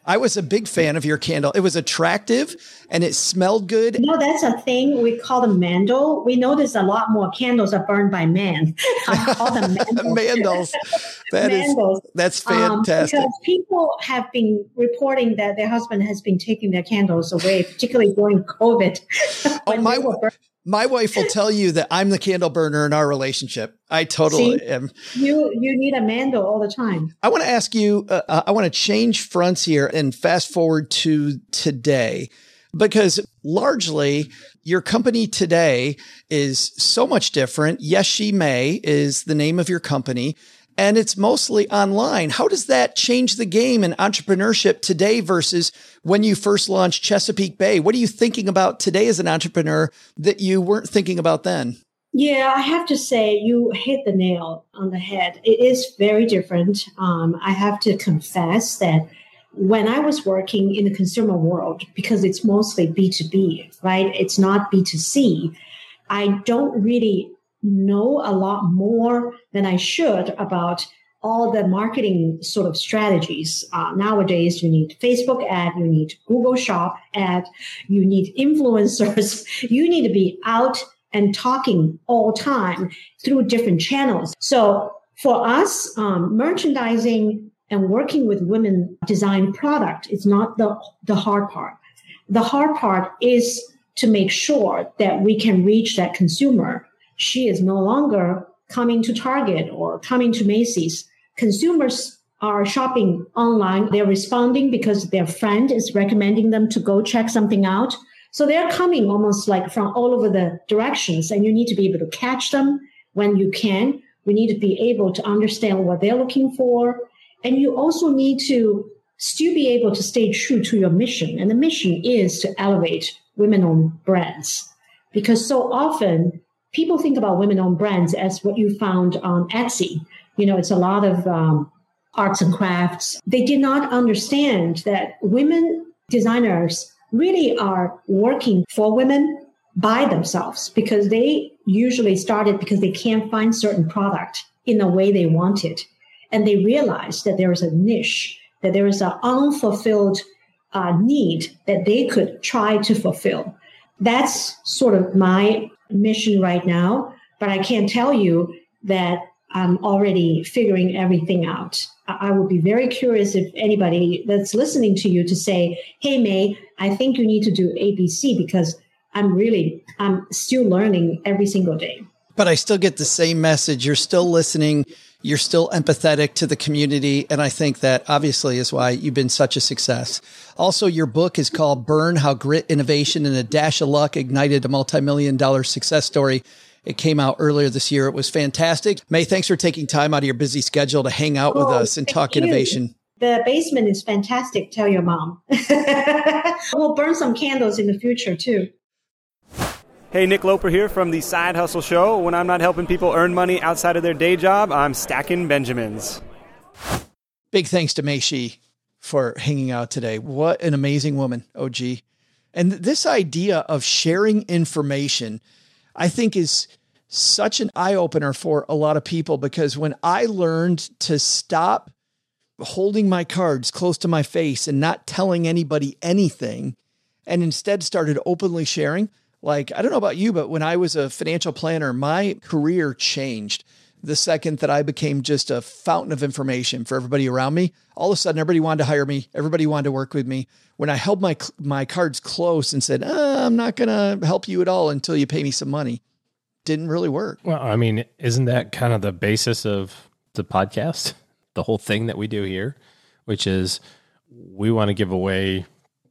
I was a big fan of your candle. It was attractive and it smelled good. No, that's a thing. We call them mandel. We notice a lot more candles are burned by men. I call them mandels. That's fantastic. Because people have been reporting that their husband has been taking their candles away, particularly during COVID. My wife will tell you that I'm the candle burner in our relationship. I totally am. You need a mandel all the time. I want to ask you, I want to change fronts here and fast forward to today, because largely your company today is so much different. Yes, She May is the name of your company, and it's mostly online. How does that change the game in entrepreneurship today versus when you first launched Chesapeake Bay? What are you thinking about today as an entrepreneur that you weren't thinking about then? Yeah, I have to say you hit the nail on the head. It is very different. I have to confess that when I was working in the consumer world, because it's mostly B2B, right? It's not B2C. I don't really know a lot more than I should about all the marketing sort of strategies. Nowadays, you need Facebook ad, you need Google Shop ad, you need influencers. You need to be out and talking all time through different channels. So for us, merchandising and working with women design product is not the hard part. The hard part is to make sure that we can reach that consumer. She is no longer coming to Target or coming to Macy's. Consumers are shopping online. They're responding because their friend is recommending them to go check something out. So they're coming almost like from all over the directions, and you need to be able to catch them when you can. We need to be able to understand what they're looking for. And you also need to still be able to stay true to your mission. And the mission is to elevate women-owned brands. Because so often people think about women-owned brands as what you found on Etsy. You know, it's a lot of arts and crafts. They did not understand that women designers really are working for women by themselves, because they usually started because they can't find certain product in the way they want it. And they realized that there is a niche, that there is an unfulfilled need that they could try to fulfill. That's sort of my mission right now, but I can't tell you that I'm already figuring everything out. I would be very curious if anybody that's listening to you to say, hey, May, I think you need to do ABC, because I'm still learning every single day. But I still get the same message. You're still listening. You're still empathetic to the community. And I think that obviously is why you've been such a success. Also, your book is called Burn: How Grit, Innovation, and a Dash of Luck Ignited a Multi-million-dollar Success Story. It came out earlier this year. It was fantastic. May, thanks for taking time out of your busy schedule to hang out with us and talk innovation. The basement is fantastic. Tell your mom. We'll burn some candles in the future too. Hey, Nick Loper here from the Side Hustle Show. When I'm not helping people earn money outside of their day job, I'm stacking Benjamins. Big thanks to Mei Shi for hanging out today. What an amazing woman, OG. And this idea of sharing information, I think, is such an eye-opener for a lot of people, because when I learned to stop holding my cards close to my face and not telling anybody anything, and instead started openly sharing, like, I don't know about you, but when I was a financial planner, my career changed the second that I became just a fountain of information for everybody around me. All of a sudden, everybody wanted to hire me. Everybody wanted to work with me. When I held my cards close and said, I'm not going to help you at all until you pay me some money, didn't really work. Well, I mean, isn't that kind of the basis of the podcast? The whole thing that we do here, which is we want to give away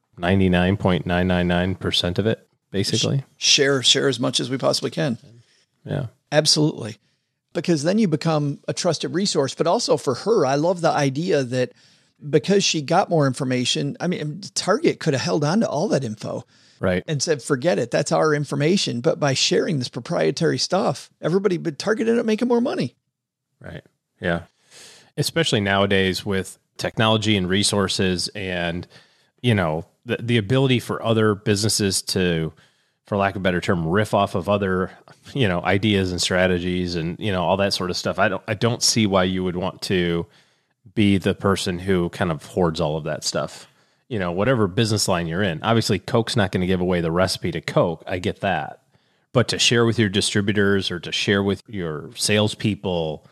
99.999% of it, basically. Share as much as we possibly can. Yeah, absolutely. Because then you become a trusted resource. But also for her, I love the idea that because she got more information, I mean, Target could have held on to all that info. Right. And said, forget it. That's our information. But by sharing this proprietary stuff, Target ended up making more money. Right. Yeah. Especially nowadays with technology and resources and, you know, the ability for other businesses to, for lack of a better term, riff off of other, you know, ideas and strategies and, you know, all that sort of stuff. I don't see why you would want to be the person who kind of hoards all of that stuff. whatever business line you're in. Obviously, Coke's not going to give away the recipe to Coke. I get that. But to share with your distributors or to share with your salespeople,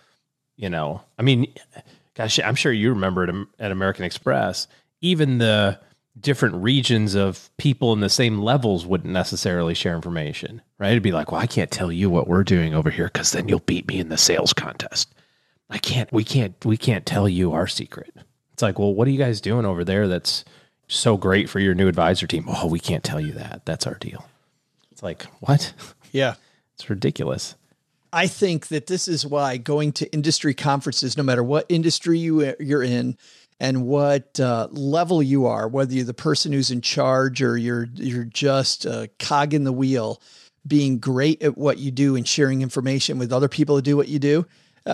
gosh, I'm sure you remember at American Express, even the different regions of people in the same levels wouldn't necessarily share information, right? It'd be like, well, I can't tell you what we're doing over here because then you'll beat me in the sales contest. We can't tell you our secret. It's like, well, what are you guys doing over there that's so great for your new advisor team? Oh, we can't tell you that. That's our deal. It's like, what? Yeah. It's ridiculous. I think that this is why going to industry conferences, no matter what industry you're in and what level you are, whether you're the person who's in charge or you're just a cog in the wheel, being great at what you do and sharing information with other people who do what you do.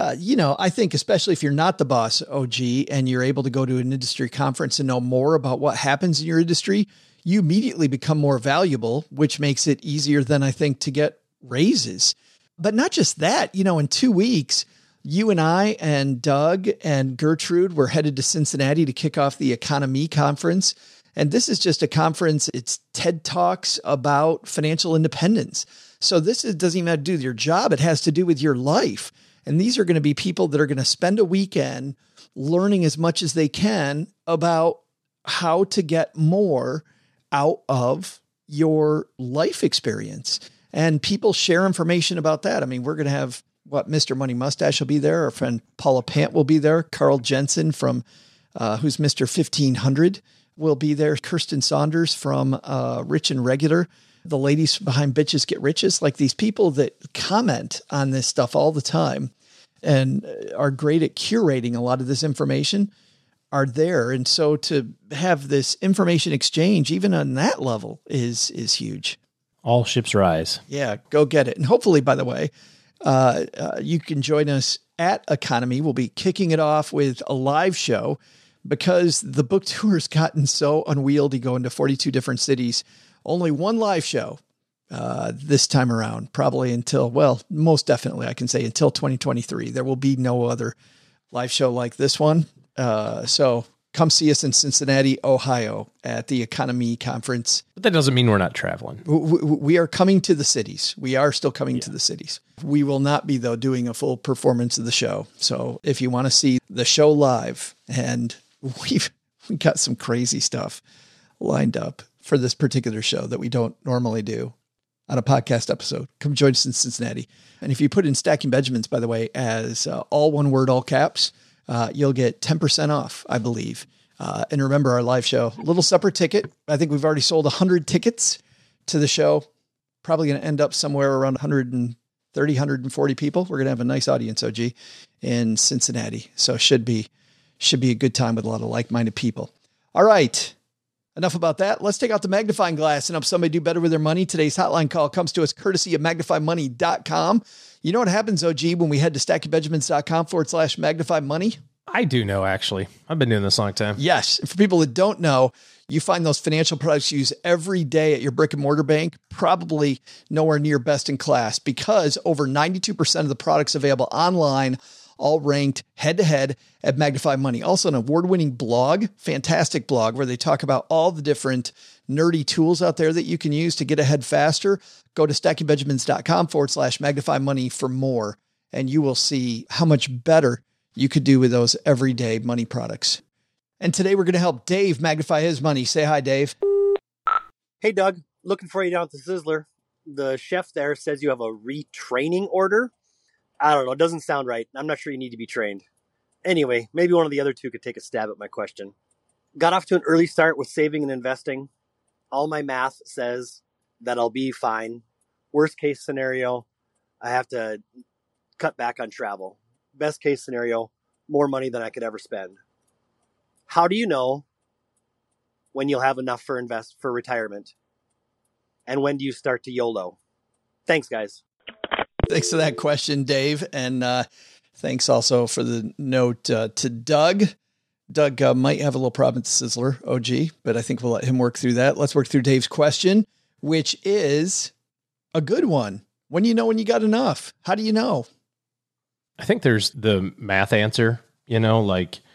I think especially if you're not the boss, OG, and you're able to go to an industry conference and know more about what happens in your industry, you immediately become more valuable, which makes it easier than I think to get raises. But not just that, in 2 weeks, you and I and Doug and Gertrude were headed to Cincinnati to kick off the Economy Conference. And this is just a conference. It's TED Talks about financial independence. So doesn't even have to do with your job. It has to do with your life. And these are going to be people that are going to spend a weekend learning as much as they can about how to get more out of your life experience. And people share information about that. I mean, we're going to have Mr. Money Mustache will be there. Our friend Paula Pant will be there. Carl Jensen from who's Mr. 1500 will be there. Kirsten Saunders from Rich and Regular. The ladies behind Bitches Get Riches, like these people that comment on this stuff all the time and are great at curating a lot of this information are there. And so to have this information exchange, even on that level is huge. All ships rise. Yeah, go get it. And hopefully, by the way, you can join us at Economy. We'll be kicking it off with a live show because the book tour has gotten so unwieldy going to 42 different cities. Only one live show this time around, probably most definitely I can say until 2023. There will be no other live show like this one. So come see us in Cincinnati, Ohio at the Economy Conference. But that doesn't mean we're not traveling. We are coming to the cities. We are still coming to the cities. We will not be, though, doing a full performance of the show. So if you want to see the show live, and we got some crazy stuff lined up for this particular show that we don't normally do on a podcast episode, come join us in Cincinnati. And if you put in Stacking Benjamins, by the way, as all one word, all caps, you'll get 10% off, I believe. And remember our live show, little separate ticket. I think we've already sold 100 tickets to the show. Probably going to end up somewhere around 130, 140 people. We're going to have a nice audience, OG, in Cincinnati. So should be a good time with a lot of like-minded people. All right. Enough about that. Let's take out the magnifying glass and help somebody do better with their money. Today's hotline call comes to us courtesy of magnifymoney.com. You know what happens, OG, when we head to stackingbenjamins.com/magnify money? I do know, actually. I've been doing this a long time. Yes. And for people that don't know, you find those financial products you use every day at your brick and mortar bank, probably nowhere near best in class because over 92% of the products available online all ranked head-to-head at Magnify Money. Also an award-winning blog, fantastic blog, where they talk about all the different nerdy tools out there that you can use to get ahead faster. Go to stackingbenjamins.com/magnify money for more, and you will see how much better you could do with those everyday money products. And today we're going to help Dave magnify his money. Say hi, Dave. Hey, Doug. Looking for you down at the Sizzler. The chef there says you have a retraining order. I don't know. It doesn't sound right. I'm not sure you need to be trained. Anyway, maybe one of the other two could take a stab at my question. Got off to an early start with saving and investing. All my math says that I'll be fine. Worst case scenario, I have to cut back on travel. Best case scenario, more money than I could ever spend. How do you know when you'll have enough for retirement? And when do you start to YOLO? Thanks, guys. Thanks for that question, Dave. And thanks also for the note to Doug. Doug might have a little problem with the Sizzler, OG, but I think we'll let him work through that. Let's work through Dave's question, which is a good one. When do you know when you got enough? How do you know? I think there's the math answer, like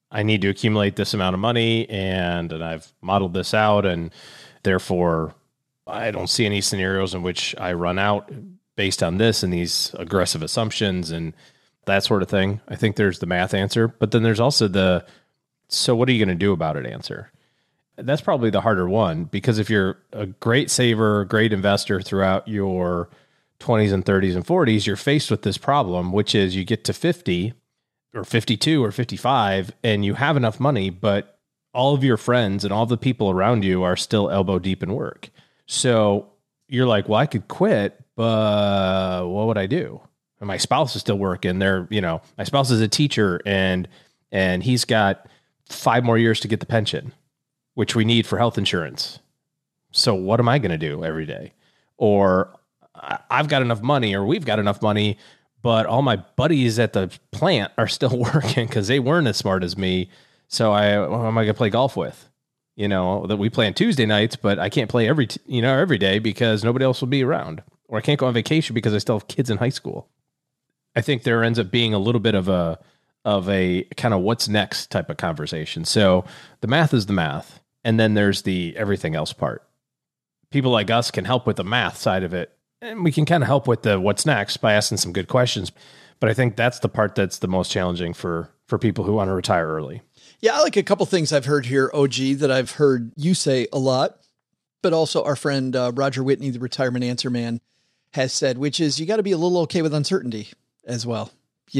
I need to accumulate this amount of money and I've modeled this out, and therefore I don't see any scenarios in which I run out based on this and these aggressive assumptions and that sort of thing. I think there's the math answer, but then there's also the, so what are you going to do about it answer? That's probably the harder one, because if you're a great saver, great investor throughout your 20s and 30s and 40s, you're faced with this problem, which is you get to 50 or 52 or 55 and you have enough money, but all of your friends and all the people around you are still elbow deep in work. So you're like, well, I could quit, but what would I do? And my spouse is still working. My spouse is a teacher and he's got 5 more years to get the pension, which we need for health insurance. So what am I going to do every day? Or I've got enough money, or we've got enough money, but all my buddies at the plant are still working because they weren't as smart as me. So who am I going to play golf with? That we play on Tuesday nights, but I can't play every day because nobody else will be around, or I can't go on vacation because I still have kids in high school. I think there ends up being a little bit of a kind of what's next type of conversation. So the math is the math. And then there's the everything else part. People like us can help with the math side of it. And we can kind of help with the what's next by asking some good questions. But I think that's the part that's the most challenging for people who want to retire early. Yeah, I like a couple things I've heard here, OG, that I've heard you say a lot, but also our friend Roger Whitney, the retirement answer man, has said, which is you got to be a little okay with uncertainty as well.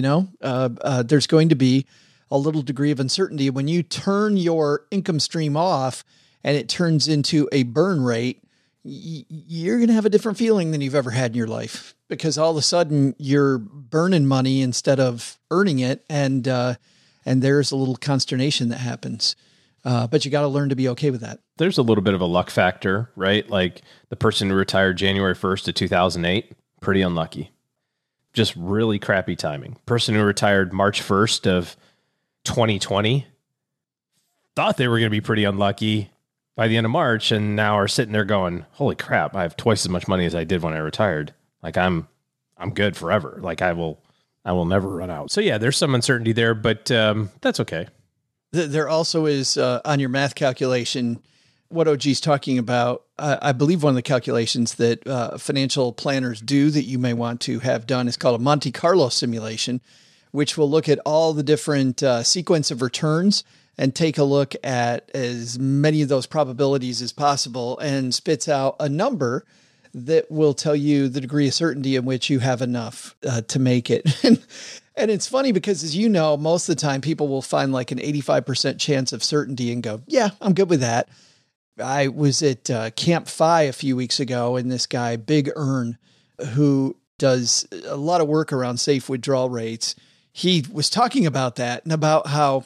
There's going to be a little degree of uncertainty when you turn your income stream off and it turns into a burn rate. You're going to have a different feeling than you've ever had in your life, because all of a sudden you're burning money instead of earning it. And there's a little consternation that happens. But you got to learn to be okay with that. There's a little bit of a luck factor, right? Like the person who retired January 1st of 2008, pretty unlucky. Just really crappy timing. Person who retired March 1st of 2020 thought they were going to be pretty unlucky by the end of March, and now are sitting there going, holy crap, I have twice as much money as I did when I retired. Like I'm good forever. Like I will never run out. So yeah, there's some uncertainty there, but that's okay. There also is on your math calculation, what OG's talking about. I believe one of the calculations that financial planners do that you may want to have done is called a Monte Carlo simulation, which will look at all the different sequence of returns and take a look at as many of those probabilities as possible and spits out a number that will tell you the degree of certainty in which you have enough to make it. And it's funny because, as you know, most of the time people will find like an 85% chance of certainty and go, yeah, I'm good with that. I was at Camp Phi a few weeks ago, and this guy, Big Earn, who does a lot of work around safe withdrawal rates, he was talking about that and about how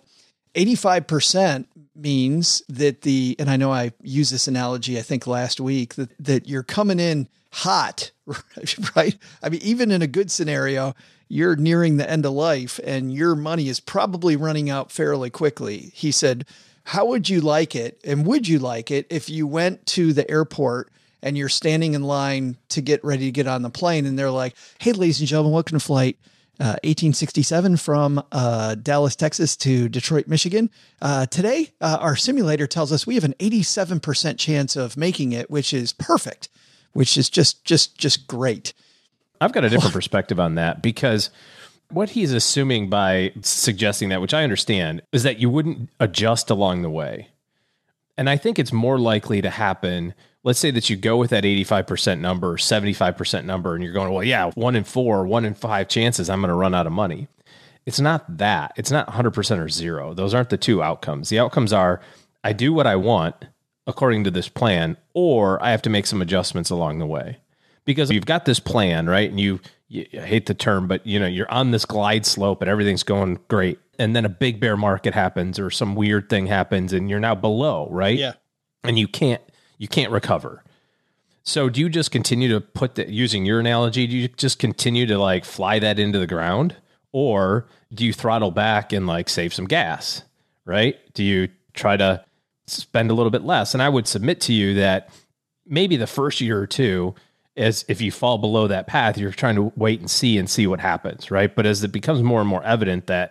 85% means that and I know I used this analogy, I think last week, that you're coming in hot, right? I mean, even in a good scenario, you're nearing the end of life and your money is probably running out fairly quickly. He said, how would you like it? And would you like it if you went to the airport and you're standing in line to get ready to get on the plane, and they're like, hey, ladies and gentlemen, welcome to flight 1867 from Dallas, Texas to Detroit, Michigan. Today, our simulator tells us we have an 87% chance of making it, which is perfect, which is just great. I've got a different perspective on that, because what he's assuming by suggesting that, which I understand, is that you wouldn't adjust along the way. And I think it's more likely to happen. Let's say that you go with that 85% number, 75% number, and you're going, well, yeah, 1 in 4, 1 in 5 chances I'm going to run out of money. It's not that. It's not 100% or 0. Those aren't the two outcomes. The outcomes are I do what I want according to this plan, or I have to make some adjustments along the way. Because you've got this plan, right? And you I hate the term, but you're on this glide slope and everything's going great. And then a big bear market happens or some weird thing happens and you're now below, right? Yeah. And you can't recover. So do you just continue to put that, using your analogy, do you just continue to like fly that into the ground? Or do you throttle back and like save some gas, right? Do you try to spend a little bit less? And I would submit to you that maybe the first year or two, as if you fall below that path, you're trying to wait and see what happens, right? But as it becomes more and more evident that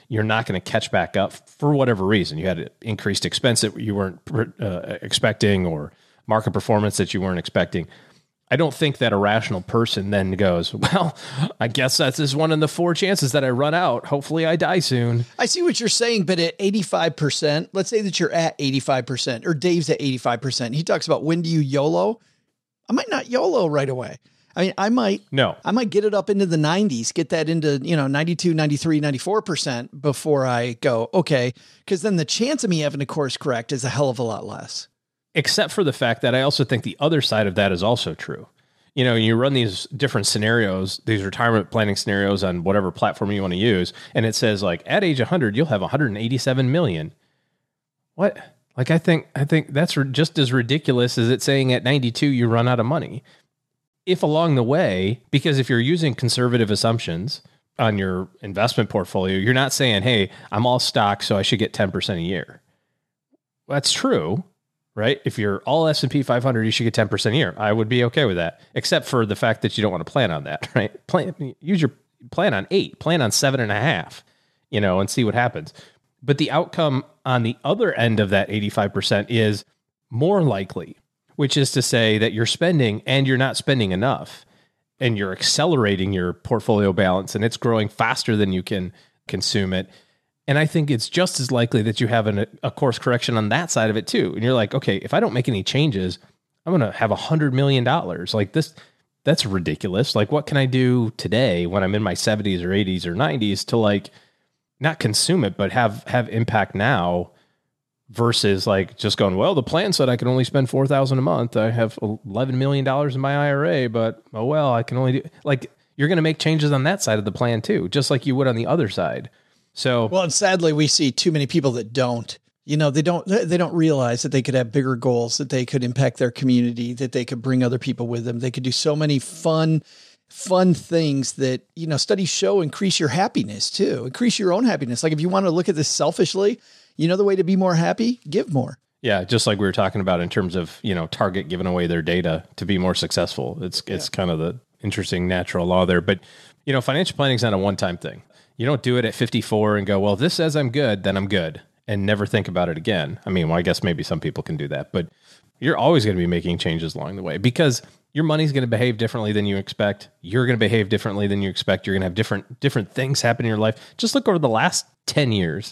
you're not going to catch back up for whatever reason. You had an increased expense that you weren't expecting, or market performance that you weren't expecting. I don't think that a rational person then goes, well, I guess that's just one in the 4 chances that I run out. Hopefully I die soon. I see what you're saying, but at 85%, let's say that you're at 85%, or Dave's at 85%. He talks about, when do you YOLO? I might not YOLO right away. I mean, I might get it up into the 90s, get that into, 92, 93, 94% before I go, okay. Because then the chance of me having to course correct is a hell of a lot less. Except for the fact that I also think the other side of that is also true. You run these different scenarios, these retirement planning scenarios on whatever platform you want to use, and it says like at age 100, you'll have 187 million. What? Like, I think that's just as ridiculous as it saying at 92, you run out of money. If along the way, because if you're using conservative assumptions on your investment portfolio, you're not saying, hey, I'm all stock, so I should get 10% a year. Well, that's true. Right? If you're all S&P 500, you should get 10% a year. I would be okay with that, except for the fact that you don't want to plan on that, right? Plan on 8, plan on 7.5, and see what happens. But the outcome on the other end of that 85% is more likely, which is to say that you're spending and you're not spending enough, and you're accelerating your portfolio balance, and it's growing faster than you can consume it. And I think it's just as likely that you have a course correction on that side of it too. And you're like, okay, if I don't make any changes, I'm going to have $100 million. Like this, that's ridiculous. Like, what can I do today when I'm in my 70s or 80s or 90s to like not consume it, but have impact now, versus like just going, well, the plan said I can only spend $4,000 a month. I have $11 million in my IRA, but oh, well, I can only do, like, you're going to make changes on that side of the plan too, just like you would on the other side. So, well, and sadly, we see too many people that don't. They don't realize that they could have bigger goals, that they could impact their community, that they could bring other people with them. They could do so many fun things that, studies show increase your happiness too, increase your own happiness. Like, if you want to look at this selfishly, the way to be more happy, give more. Yeah. Just like we were talking about in terms of, Target giving away their data to be more successful. It's kind of the interesting natural law there, but financial planning is not a one-time thing. You don't do it at 54 and go, well, if this says I'm good, then I'm good, and never think about it again. I mean, well, I guess maybe some people can do that, but you're always going to be making changes along the way, because your money's going to behave differently than you expect. You're going to behave differently than you expect. You're going to have different things happen in your life. Just look over the last 10 years.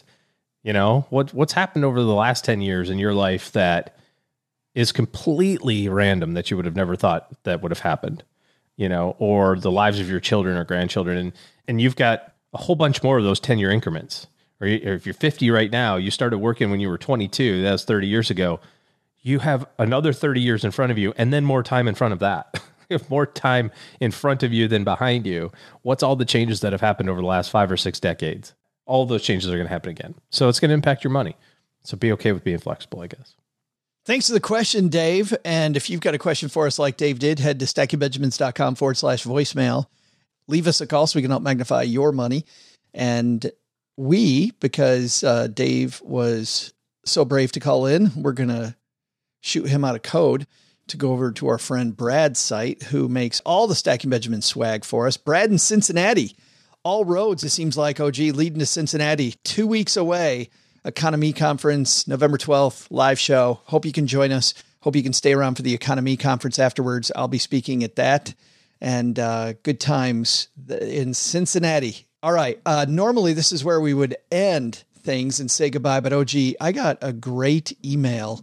What's happened over the last 10 years in your life that is completely random, that you would have never thought that would have happened, or the lives of your children or grandchildren. And you've got a whole bunch more of those 10-year increments. Or if you're 50 right now, you started working when you were 22, that was 30 years ago. You have another 30 years in front of you, and then more time in front of that. You have more time in front of you than behind you. What's all the changes that have happened over the last 5 or 6 decades? All those changes are going to happen again. So it's going to impact your money. So be okay with being flexible, I guess. Thanks for the question, Dave. And if you've got a question for us like Dave did, head to stackingbenjamins.com/voicemail. Leave us a call so we can help magnify your money. And because Dave was so brave to call in, we're going to shoot him out a code to go over to our friend Brad's site, who makes all the Stacking Benjamins swag for us. Brad in Cincinnati, all roads, it seems like, leading to Cincinnati, 2 weeks away. Economy Conference, November 12th, live show. Hope you can join us. Hope you can stay around for the Economy Conference afterwards. I'll be speaking at that. And good times in Cincinnati. All right. Normally, this is where we would end things and say goodbye. But, OG, I got a great email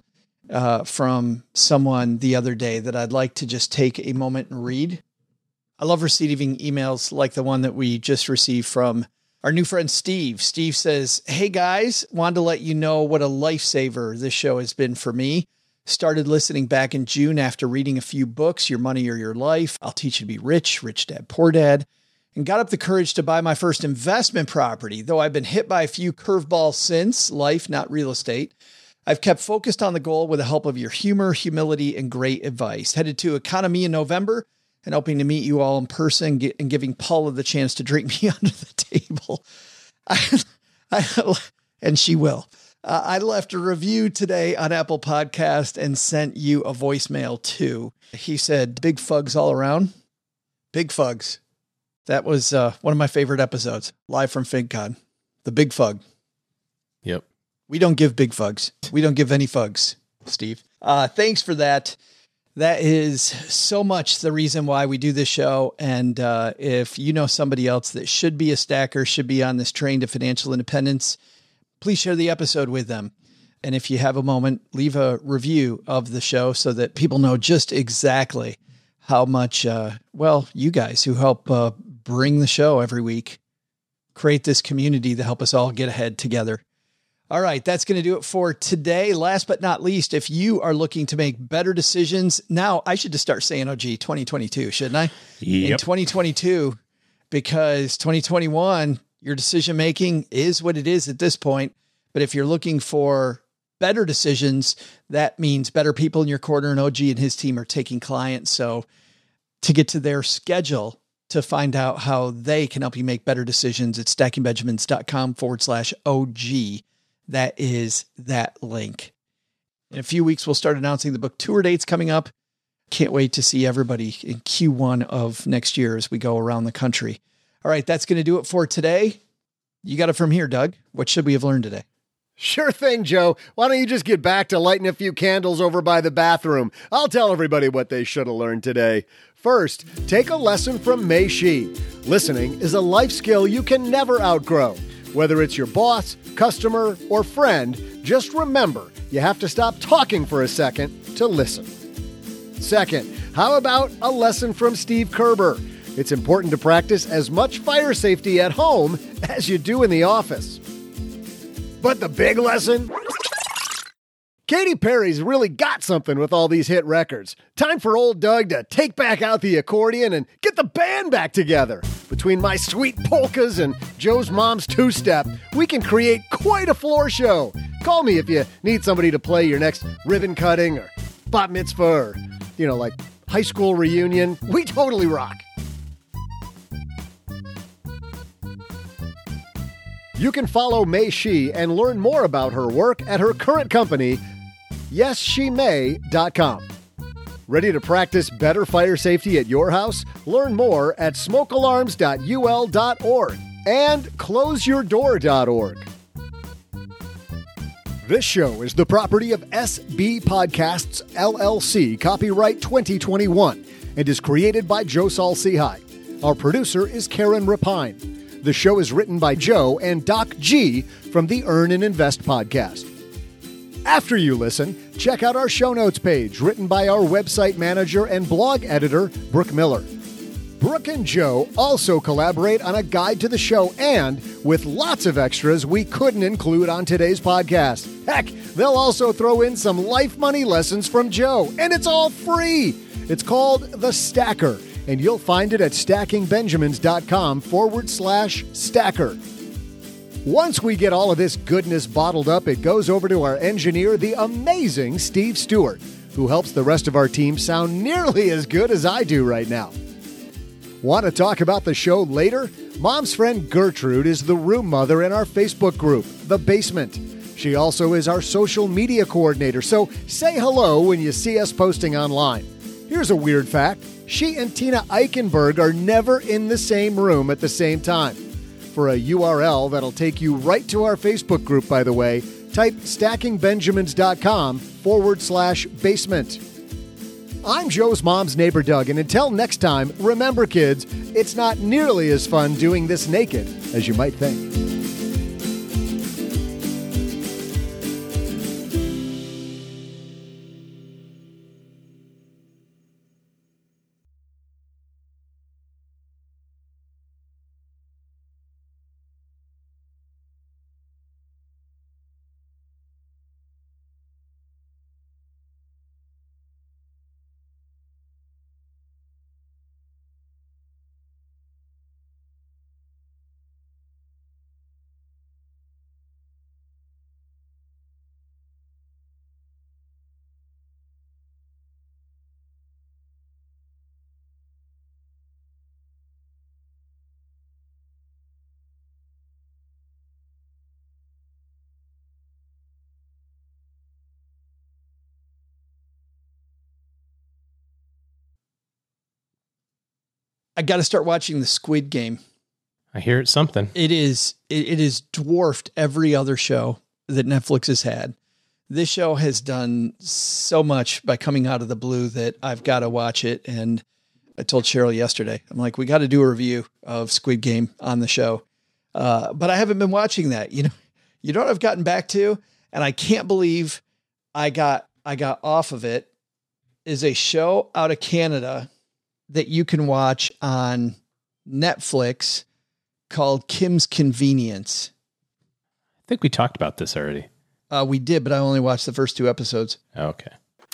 from someone the other day that I'd like to just take a moment and read. I love receiving emails like the one that we just received from our new friend, Steve. Steve says, hey, guys, wanted to let you know what a lifesaver this show has been for me. Started listening back in June after reading a few books, Your Money or Your Life, I'll Teach You to Be Rich, Rich Dad, Poor Dad, and got up the courage to buy my first investment property. Though I've been hit by a few curveballs since, life, not real estate, I've kept focused on the goal with the help of your humor, humility, and great advice. Headed to Economy in November and hoping to meet you all in person and giving Paula the chance to drink me under the table. And she will. I left a review today on Apple Podcast and sent you a voicemail too. He said, big fugs all around. Big fugs. That was one of my favorite episodes, live from FigCon. The big fug. Yep. We don't give big fugs. We don't give any fugs, Steve. Thanks for that. That is so much the reason why we do this show. And if you know somebody else that should be a stacker, should be on this train to financial independence, please share the episode with them. And if you have a moment, leave a review of the show so that people know just exactly how much, you guys who help bring the show every week, create this community to help us all get ahead together. All right, that's going to do it for today. Last but not least, if you are looking to make better decisions, now I should just start saying, 2022, shouldn't I? Yep. In 2022, because 2021, your decision making is what it is at this point. But if you're looking for better decisions, that means better people in your corner, and OG and his team are taking clients. So to get to their schedule, to find out how they can help you make better decisions, it's stackingbenjamins.com/OG. That is that link. In a few weeks, we'll start announcing the book tour dates coming up. Can't wait to see everybody in Q1 of next year as we go around the country. All right, that's going to do it for today. You got it from here, Doug. What should we have learned today? Sure thing, Joe. Why don't you just get back to lighting a few candles over by the bathroom? I'll tell everybody what they should have learned today. First, take a lesson from Mei Shi. Listening is a life skill you can never outgrow. Whether it's your boss, customer, or friend, just remember you have to stop talking for a second to listen. Second, how about a lesson from Steve Kerber? It's important to practice as much fire safety at home as you do in the office. But the big lesson? Katy Perry's really got something with all these hit records. Time for old Doug to take back out the accordion and get the band back together. Between my sweet polkas and Joe's mom's two-step, we can create quite a floor show. Call me if you need somebody to play your next ribbon cutting or bat mitzvah or, like high school reunion. We totally rock. You can follow Mei Shi and learn more about her work at her current company, YesSheMay.com. Ready to practice better fire safety at your house? Learn more at smokealarms.ul.org and closeyourdoor.org. This show is the property of SB Podcasts, LLC, copyright 2021, and is created by Joe Saul-Sehy. Our producer is Karen Rapine. The show is written by Joe and Doc G from the Earn and Invest podcast. After you listen, check out our show notes page written by our website manager and blog editor, Brooke Miller. Brooke and Joe also collaborate on a guide to the show and with lots of extras we couldn't include on today's podcast. Heck, they'll also throw in some life money lessons from Joe, and it's all free. It's called The Stacker, and you'll find it at stackingbenjamins.com/stacker. Once we get all of this goodness bottled up, it goes over to our engineer, the amazing Steve Stewart, who helps the rest of our team sound nearly as good as I do right now. Want to talk about the show later? Mom's friend Gertrude is the room mother in our Facebook group, The Basement. She also is our social media coordinator, so say hello when you see us posting online. Here's a weird fact. She and Tina Eichenberg are never in the same room at the same time. For a URL that'll take you right to our Facebook group, by the way, type stackingbenjamins.com/basement. I'm Joe's mom's neighbor, Doug, and until next time, remember, kids, it's not nearly as fun doing this naked as you might think. I got to start watching the Squid Game. I hear it's something. It is dwarfed every other show that Netflix has had. This show has done so much by coming out of the blue that I've got to watch it. And I told Cheryl yesterday, I'm like, we got to do a review of Squid Game on the show. But I haven't been watching that. You know what I've gotten back to, and I can't believe I got off of it, is a show out of Canada that you can watch on Netflix called Kim's Convenience. I think we talked about this already. We did, but I only watched the first 2 episodes. Okay.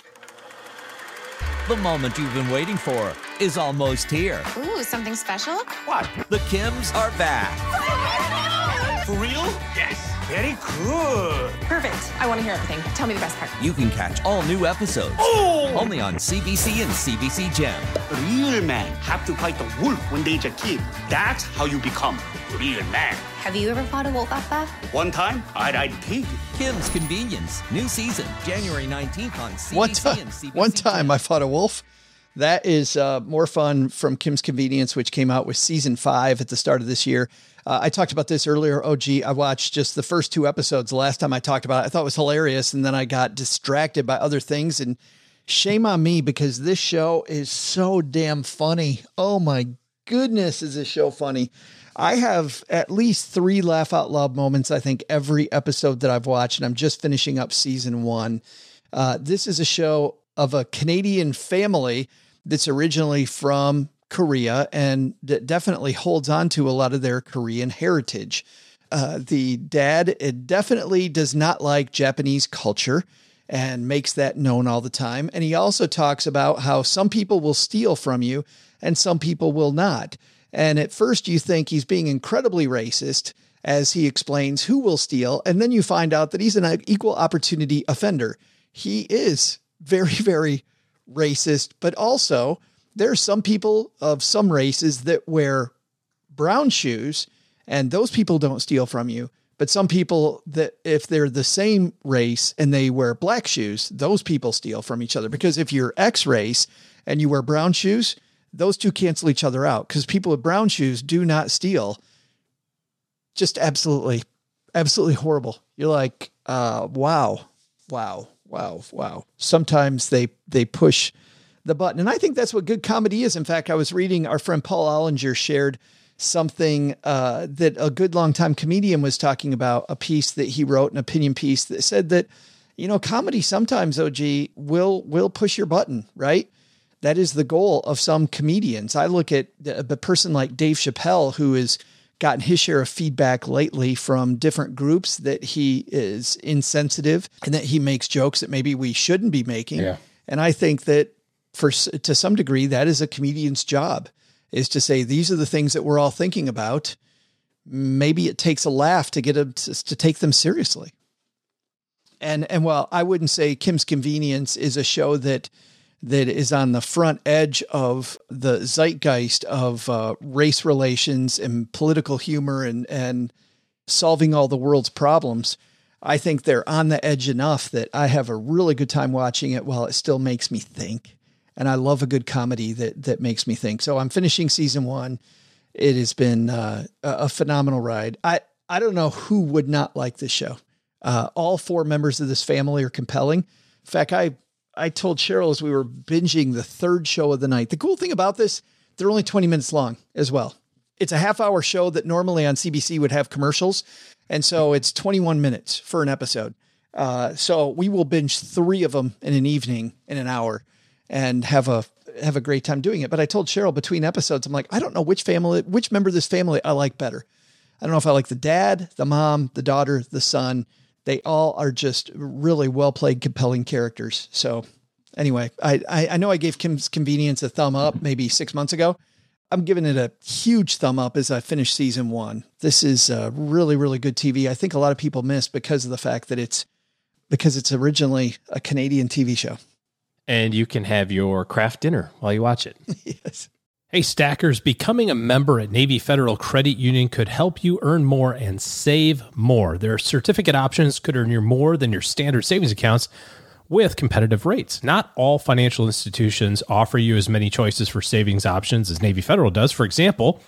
The moment you've been waiting for is almost here. Ooh, something special? What? The Kims are back. For real? Yes. Very good. Perfect. I want to hear everything. Tell me the best part. You can catch all new episodes only on CBC and CBC Gem. Real men have to fight the wolf when they're a kid. That's how you become a real man. Have you ever fought a wolf, Appa? One time, I ride pig. Kim's Convenience. New season, January 19th on CBC and CBC One time I fought a wolf. That is more fun from Kim's Convenience, which came out with season 5 at the start of this year. I talked about this earlier. OG, I watched just the first 2 episodes. The last time I talked about it, I thought it was hilarious. And then I got distracted by other things, and shame on me because this show is so damn funny. Oh my goodness, is this show funny. I have at least 3 laugh out loud moments, I think, every episode that I've watched, and I'm just finishing up season 1. This is a show of a Canadian family that's originally from Korea and that definitely holds on to a lot of their Korean heritage. The dad definitely does not like Japanese culture and makes that known all the time. And he also talks about how some people will steal from you and some people will not. And at first you think he's being incredibly racist as he explains who will steal. And then you find out that he's an equal opportunity offender. He is very, very racist, but also there are some people of some races that wear brown shoes and those people don't steal from you. But some people that if they're the same race and they wear black shoes, those people steal from each other, because if you're X race and you wear brown shoes, those two cancel each other out because people with brown shoes do not steal. Just absolutely, absolutely horrible. You're like, wow. Sometimes they push the button. And I think that's what good comedy is. In fact, I was reading, our friend Paul Ollinger shared something that a good longtime comedian was talking about, a piece that he wrote, an opinion piece that said that, comedy sometimes, OG, will push your button, right? That is the goal of some comedians. I look at a person like Dave Chappelle, who has gotten his share of feedback lately from different groups that he is insensitive and that he makes jokes that maybe we shouldn't be making. Yeah. And I think that to some degree, that is a comedian's job, is to say, these are the things that we're all thinking about. Maybe it takes a laugh to get them to take them seriously. And while I wouldn't say Kim's Convenience is a show that is on the front edge of the zeitgeist of race relations and political humor and solving all the world's problems, I think they're on the edge enough that I have a really good time watching it while it still makes me think. And I love a good comedy that makes me think. So I'm finishing season 1. It has been a phenomenal ride. I don't know who would not like this show. All 4 members of this family are compelling. In fact, I told Cheryl as we were binging the 3rd show of the night, the cool thing about this, they're only 20 minutes long as well. It's a half-hour show that normally on CBC would have commercials. And so it's 21 minutes for an episode. So we will binge 3 of them in an evening in an hour and have a great time doing it. But I told Cheryl between episodes, I'm like, I don't know which member of this family I like better. I don't know if I like the dad, the mom, the daughter, the son. They all are just really well-played, compelling characters. So anyway, I know I gave Kim's Convenience a thumb up maybe 6 months ago. I'm giving it a huge thumb up as I finish season 1. This is really, really good TV. I think a lot of people missed because of the fact that it's originally a Canadian TV show. And you can have your craft dinner while you watch it. Yes. Hey, Stackers, becoming a member at Navy Federal Credit Union could help you earn more and save more. Their certificate options could earn you more than your standard savings accounts with competitive rates. Not all financial institutions offer you as many choices for savings options as Navy Federal does. For example,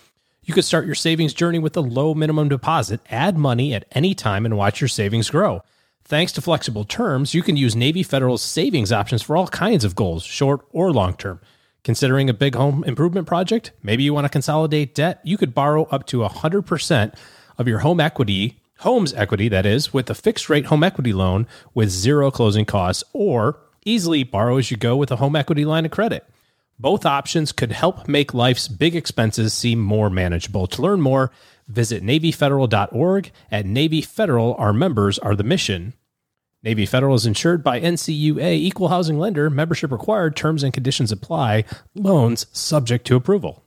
You could start your savings journey with a low minimum deposit, add money at any time, and watch your savings grow. Thanks to flexible terms, you can use Navy Federal's savings options for all kinds of goals, short or long term. Considering a big home improvement project? Maybe you want to consolidate debt? You could borrow up to 100% of your home's equity, that is, with a fixed rate home equity loan with zero closing costs, or easily borrow as you go with a home equity line of credit. Both options could help make life's big expenses seem more manageable. To learn more, visit NavyFederal.org. At Navy Federal, our members are the mission. Navy Federal is insured by NCUA, equal housing lender, membership required, terms and conditions apply, loans subject to approval.